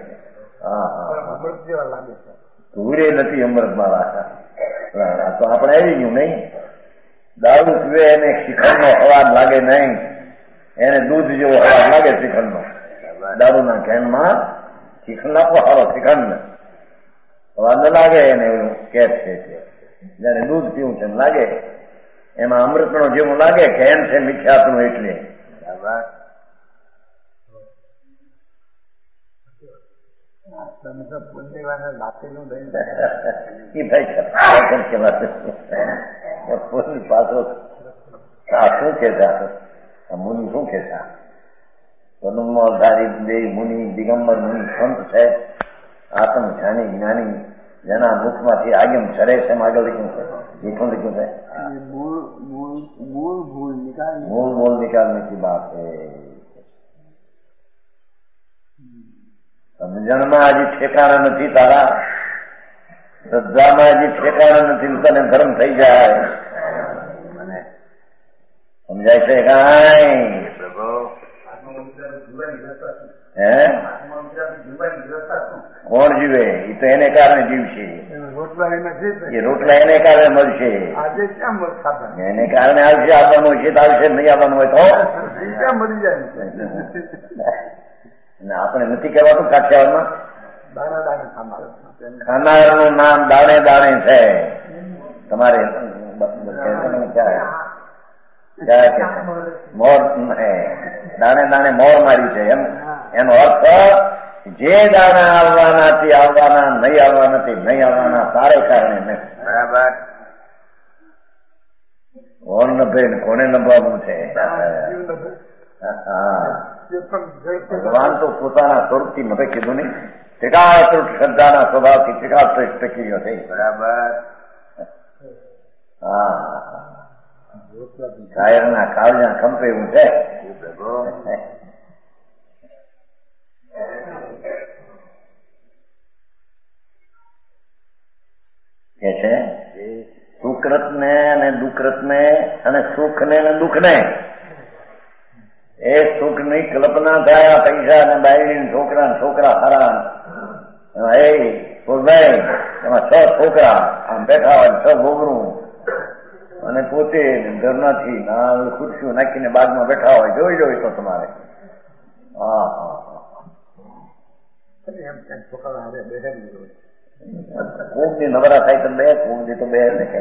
સૂર્ય નથી અમૃત મારા તો આપણે આવી ગયું નહીં દારૂ પીવે એને શિખંડનો સ્વાદ લાગે નહીં એને દૂધ જેવો સ્વાદ લાગે શિખંડનો દારૂના કેનમાં શિખંડ આપો સારો શિખંડ સ્વાદ ન લાગે એને એવું કેપ છે જયારે દૂધ પીવું છે એમ લાગે એમાં અમૃતનો જેવું લાગે કેમ છે મિથ્યાત્વનું એટલે પાછો શું કેતા મુનિ શું કેતા ધારી મુનિ દિગંબર મુનિ સંત છે આત્મ જ્ઞાની જ્ઞાની જેના મુખમાંથી આગમ ચરે છે આગળ લીધું છે લીખું છે મૂળ મૂળ નિકાલને કી બાત છે સમજણમાં હજી ઠેકાણા નથી તારા શ્રદ્ધામાં હજી ઠેકાણા નથી તને ધર્મ થઈ જાય સમજાય છે કાંઈ હે કોણ જીવે એ તો એને કારણે જીવશે એ રોટલા એને કારણે મળશે એને કારણે આવશે આવવાનું હોય છે તો આવશે નહીં આવવાનું હોય તો મળી જાય આપણે નથી કહેવાતું કાઠિયાવાડમાં ખાનારનું નામ દાણે દાણે છે તમારે મોર દાણે દાણે મોર મારી છે એમ એનો અર્થ જે દાણા આવવાનાથી આવવાના નહીં આવવાનાથી નહીં આવવાના તારે કારણે નથી બરાબર કોણ નભે કોને નભવાનું છે ભગવાન તો પોતાના સ્વરૂપથી નભે કીધું નહીં ટીકાતૃટ શ્રદ્ધાના સ્વભાવથી ટીકાતૃષ્ટ કર્યો છે બરાબર હા શાયરના કાળજા ખંપે એવું છે કે છે સુકૃત ને અને દુકૃત ને અને સુખ ને અને દુઃખ ને એ સુખ ની કલ્પના થાય પૈસા ને બાયડી છોકરા છોકરા હારા એમાં 6 છોકરા આમ બેઠા હોય 6 ભોગરું અને પોતે ઘરનાથી ખુરશીઓ નાખીને બાગમાં બેઠા હોય જોઈ તો તમારે હા કોકની નવરા થાય તો બે કોકની તો બે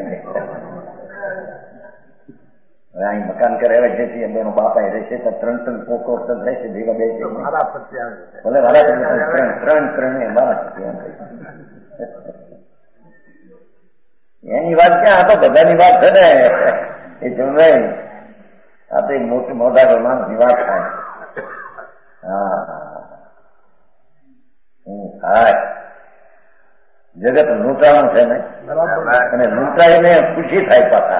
અહીં મકાન કરે છે બેનો બાપા રહેશે તો 3 કોકો રહેશે ભેગા બે ભલે ત્રણ એની વાત ક્યાં આ તો બધાની વાત છે ને એ જમે આ તો મોટી મોટા માણસની વાત થાય થાય જગત લૂંટાવાનું છે ને અને લૂંટાઈને ખુશી થાય પાછા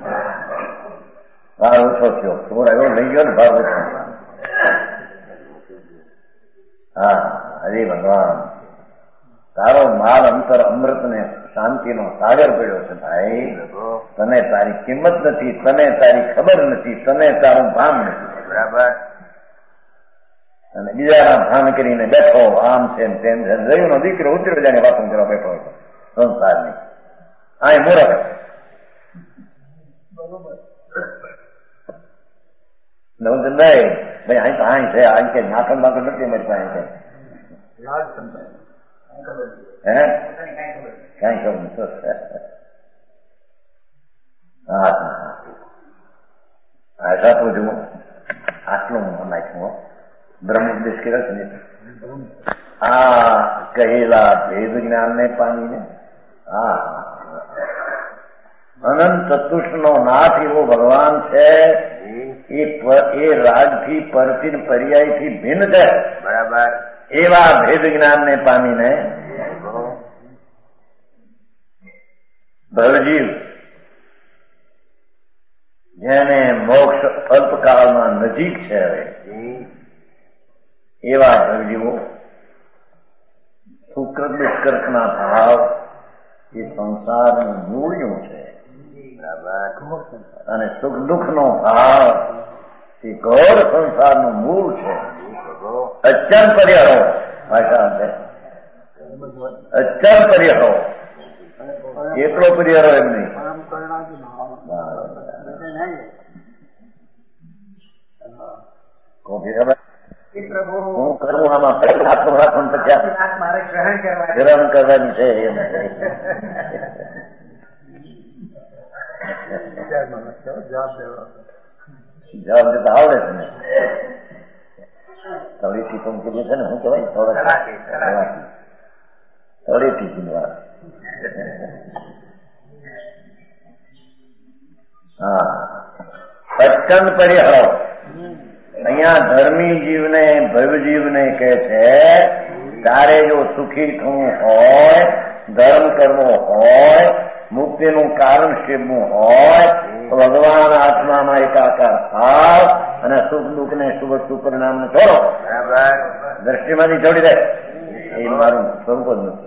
ભાર ઓછો થયો થોડા એવો લઈ ગયો ને ભાર ઓછો હા હરે ભગવાન તારો માલ અંતર અમૃત ને શાંતિનો સાગર પડ્યો છે ભાઈ. તને તારી કિંમત નથી, તને તારી ખબર નથી, તને તારું ભાન નથી. બરાબર. અને બીજાના ભાન કરીને બેઠો, આમ છે તેમ છે. જયુનો દીકરો ઉતરી જાય વાતો કરવા બેઠો હતો સંસારની. આ મૂરખ. નહીં ભાઈ, અહીં તો અહીં છે, અહીં કે નાખણ બાકણ નથી અમારી પાસે. હે કઈ ખબર નથી. આશા તો જુઓ આટલું નાખ્યું બ્રહ્મ ઉપદેશ કર્યો છે ને. આ કહેલા ભેદ જ્ઞાન ને પામીને અનંત ચતુષ્નો નાથ એવો ભગવાન છે. એ રાગથી પરથી પર્યાયથી ભિન્ન છે. બરાબર. એવા ભેદ જ્ઞાન ને પામીને ભવજીવ જેને મોક્ષ અલ્પકાળમાં નજીક છે હવે એવા ભવજીવો સુકૃત દુષ્કૃતના ભાવ એ સંસારનું મૂળ્યું છે. અને સુખ દુઃખનો ભાવ એ ઘોર સંસારનું મૂળ છે. અચલ પર્યહો ભાષા છે. અચલ પર્યહો એટલો પર્યહો એમ નહીં. હું કરું આમાં હાથમાં રાખવાનું ગ્રહણ કરવાની છે. જવાબ દેતા આવડે છે ને. તળેટી પંક્તિ છે ને, શું કહેવાય થોડા તળેટી ચીનવા. હા, અચંદ પરિહરો. અહીંયા ધર્મી જીવને ભવજીવને કહે છે તારે જો સુખી થવું હોય, ધર્મ કરવો હોય, મુક્તિનું કારણ શીખવું હોય તો ભગવાન આત્મામાં એકાકાર થાવ અને સુખ દુઃખ ને શુભ સુપરિણામ ને છોડો. દ્રષ્ટિમાંથી છોડી દે. એ મારું સ્વરૂપ જ નથી.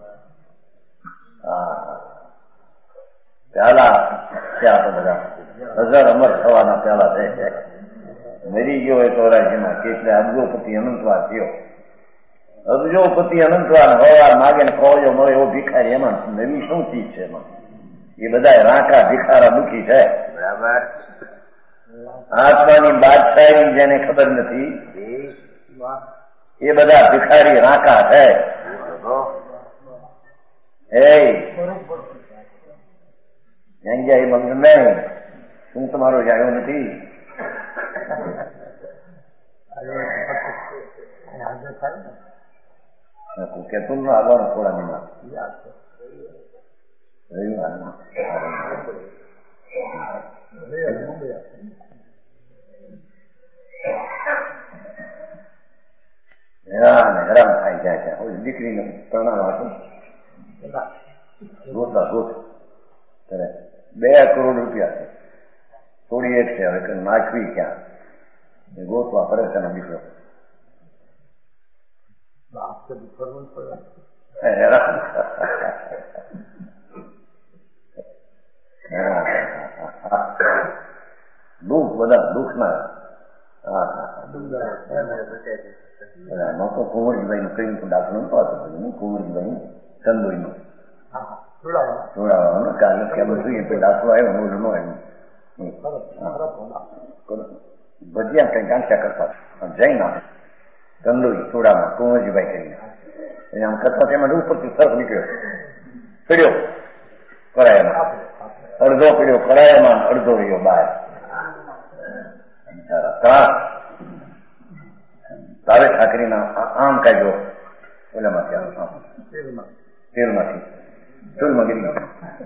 પ્યાલા ત્યાં તો બધા હજાર અમર થવાના પ્યાલા છે. મરી ગયો એ ચોરાશીમાં એટલે અબજોપતિ અનંતવાર થયો. અબજોપતિ અનંતવાર હોવા માગે ને ખોજો મળે એવો ભિખારી. એમાં નવી શું ચીજ છે? એમાં એ બધા રાંકા ભિખારા દુઃખી છે. બરાબર. આત્માની બાદશાહી જેને ખબર નથી એ બધા ભિખારી રાંકા છે. જંગ્યા મંગ નહીં, શું તમારો જાણ્યો નથી? કેતું ના આવવાનું થોડા દિનમાં હેરાન થાય જાય છે. દીકરીને પ્રણામ હતું ગોતા ગોત 2 કરોડ રૂપિયા છે. થોડી એક છે હવે નાખવી ક્યાં? ગોતવા ફરે છે દીકરો. દુઃખ બધા દુઃખના. નતો કુંવરજીભાઈ નું કઈ દાખલો નતો આવતો. કુંવરજીભાઈ ચંદોઈ નો જોડાવાનો કારણ કે બધું દાખલો આવ્યો નોંધ નો આવ્યો. ભજીયા કઈ ગાંઠ્યા કરતા જઈને કંદોઈ ચોડામાં કુંવરજીભાઈ કરીને આમ કરતા તેમાં ઉપરથી સરફ નીકળ્યો, પડ્યો કરાયામાં. અડધો પડ્યો કરાયામાં, અડધો રહ્યો બહાર. તારે ઠાકરીના આમ કાઢ્યો ઓલામાંથી તેલમાંથી ચૂલમાં ગીરી ગયો.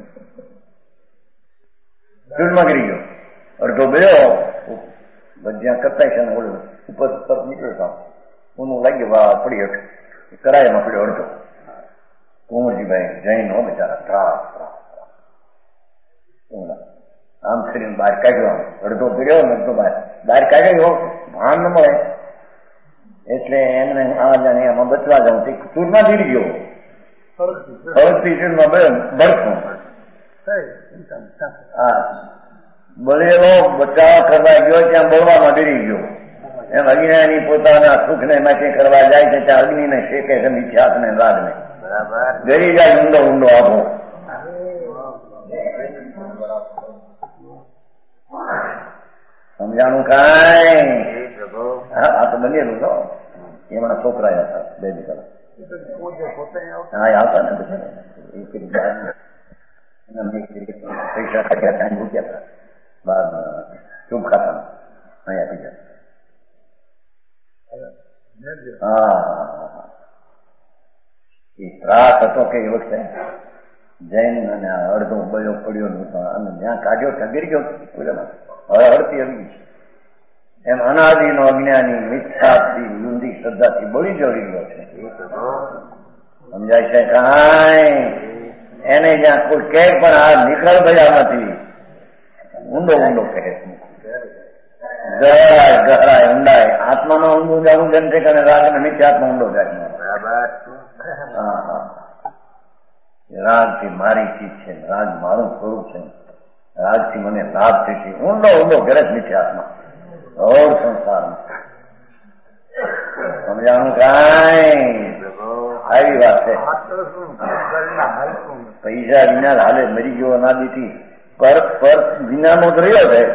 ચૂલમાં ગીરી ગયો. અડધો બેડ્યો ભજીયા કરતા છે ને ઓલું ઉપર તરફ નીકળ્યો. ઊનું લાગ્યું વા પડી હટ કરાયામાં પડ્યો અડધો. કુંવરજીભાઈ જૈન હો બિચારા ત્રાસ આમ કરીને બહાર કાઢ્યો. અડધો પડ્યો ને અડધો બહાર કાઢ્યો. ભાન ન મળે એટલે એમને આ જાણે એમાં બચવા જાઉં તે ચૂરમાં ગીરી ગયો. અલ્ટિટ્યુડમાં બળશું. હા, બળેલો બચાવ કરવા ગયો ત્યાં બળવામાં ડરી ગયો. એમ અજ્ઞાની પોતાના સુખને માટે કરવા જાય છે ત્યાં અગ્નિને શેકે છે મિથ્યાત્મને રાગને. ડરી જાય ઊંડો ઊંડો આપો. સમજાણું કાંઈ? આ તો બનેલું છો. એમાં છોકરા હતા બે દીકરા. હા, આવતા ને પૈસા મૂક્યા હતા બાર શુભ ખાતા અહીંયા બીજા. હા, એ ત્રાસ હતો કે એ વખતે જૈન અને અડધો બળ્યો પડ્યો અને જ્યાં કાઢ્યો ત્યાં ગીરી ગયો. હવે હડતી આવી છે. એમ અનાદિનો અજ્ઞાની મિથ્યાથી ઊંધી શ્રદ્ધાથી બળી જળી ગયો છે. સમજાય છે કાંઈ? એને જ્યાં કોઈ કહે પણ આ નીકળ ગયા નથી. ઊંડો ઊંડો કહે ગહરાય ઊંડાય. આત્માનો ઊંડું જાણું જેમ છે કે રાગ ને મિથ્યાત્મા ઊંડો જાય. હા હા, રાગથી મારી ચીજ છે, રાગ મારું સ્વરૂપ છે, રાગથી મને લાભ છે. ઊંડો ઊંડો ઘરે જ મિથ્યાત્મા ઓર સંસારમાં. સમજાણું કાંઈ? આવી વાત છે. પૈસા વિના હાલે મરી ગયો અનાદિથી. પર વિનાનો જ રહ્યો છે.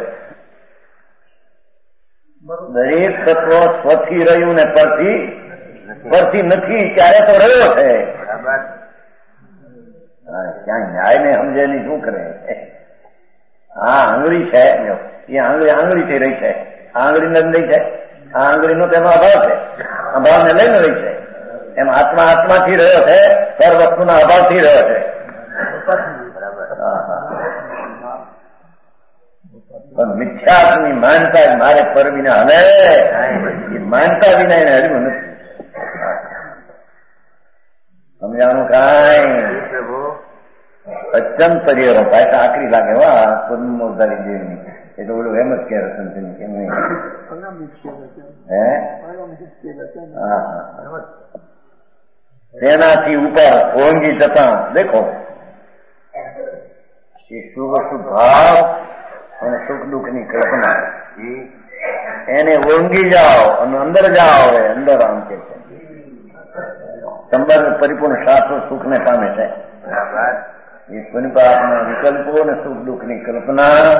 દરેક તત્વ સ્વથી રહ્યું ને પરથી નથી ત્યારે તો રહ્યો છે. ક્યાંય ન્યાય ને સમજે નહીં શું કરે? આ આંગળી છે એ આંગળીથી રહી છે. આંગળી નથી છે. આ આંગળીનો તેનો અભાવ છે. અભાવને લઈને રહી છે. એમ આત્મા આત્માથી રહ્યો છે, સર વસ્તુના અભાવથી રહ્યો છે. પણ મિથ્યાત્મની માનતા મારે પર વિના હલે એ માનતા વિના એને હળવું નથી. સમજાણું કાંઈ? અત્યંત પરિવારો પાછા આકરી લાગે. વા પૂર્ણમોદારી દેવની એ તો ઓલું એમ જ કે રસનથી કેમ નહીં? હે? હા હા, તેનાથી ઉપર ઓળંગી જતા દેખો એ શુભ ભાવ અને સુખ દુઃખ ની કલ્પના એને ઓળંગી જાઓ અને અંદર જાઓ. અંદર આમ કે છે સંબંધ પરિપૂર્ણ શાસ્ત્રો સુખ ને પામે છે. એ પુનિપાતના વિકલ્પો અને સુખ દુઃખ ની કલ્પના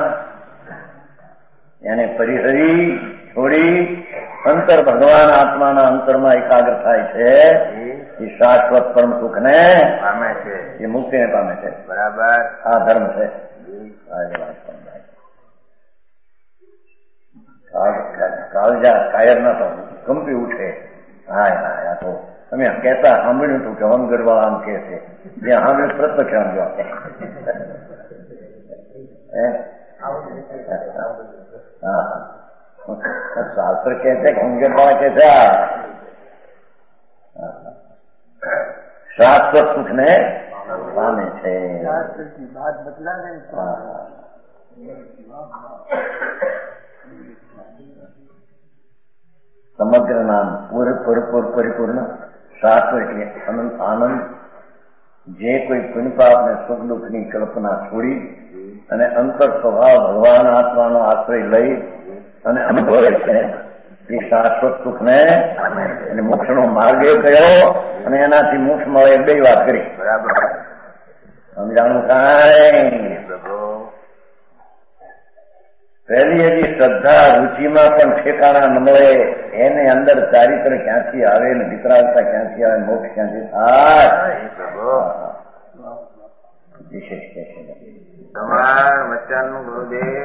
એને પરિહરી છોડી અંતર ભગવાન આત્માના અંતરમાં એકાગ્ર થાય છે. એ શાશ્વત પરમ સુખ ને પામે છે. એ મુક્તિ ને પામે છે. બરાબર, આ ધર્મ છે. કાળજા કાયર ના તો કંપી ઉઠે. હા હા, આ તો તમે કહેતા સાંભળ્યું હતું કે હોમગઢવાળા આમ કે છે. જ્યાં સાંભળ્યું પ્રત્યક્ષ સમજો. હા, શાસ્ત્ર કે છે કે હોમગઢવાળા કે છે શાશ્વત સુખ ને પામે છે. સમગ્ર નામ પરિપૂર્ણ શાસ્ત્ર એટલે આનંદ. જે કોઈ પુણ્યપાપ ને સુખ દુઃખ ની કલ્પના છોડી અને અંતર સ્વભાવ ભગવાન આત્માનો આશ્રય લઈ અને અનુભવે છે એ શાશ્વત સુખ ને અને મોક્ષ નો માર્ગ કયો અને એનાથી મોક્ષ મળે બે વાત કરી. બરાબર, સમજાણું કાંઈ? પહેલી હજી શ્રદ્ધા રુચિમાં પણ ઠેકાણા ન મળે. એને અંદર ચારિત્ર ક્યાંથી આવે ને વિતરાગતા ક્યાંથી આવે, મોક્ષ ક્યાંથી થાય? વિશેષ કે છે તમાર વચન ગુરુદેવ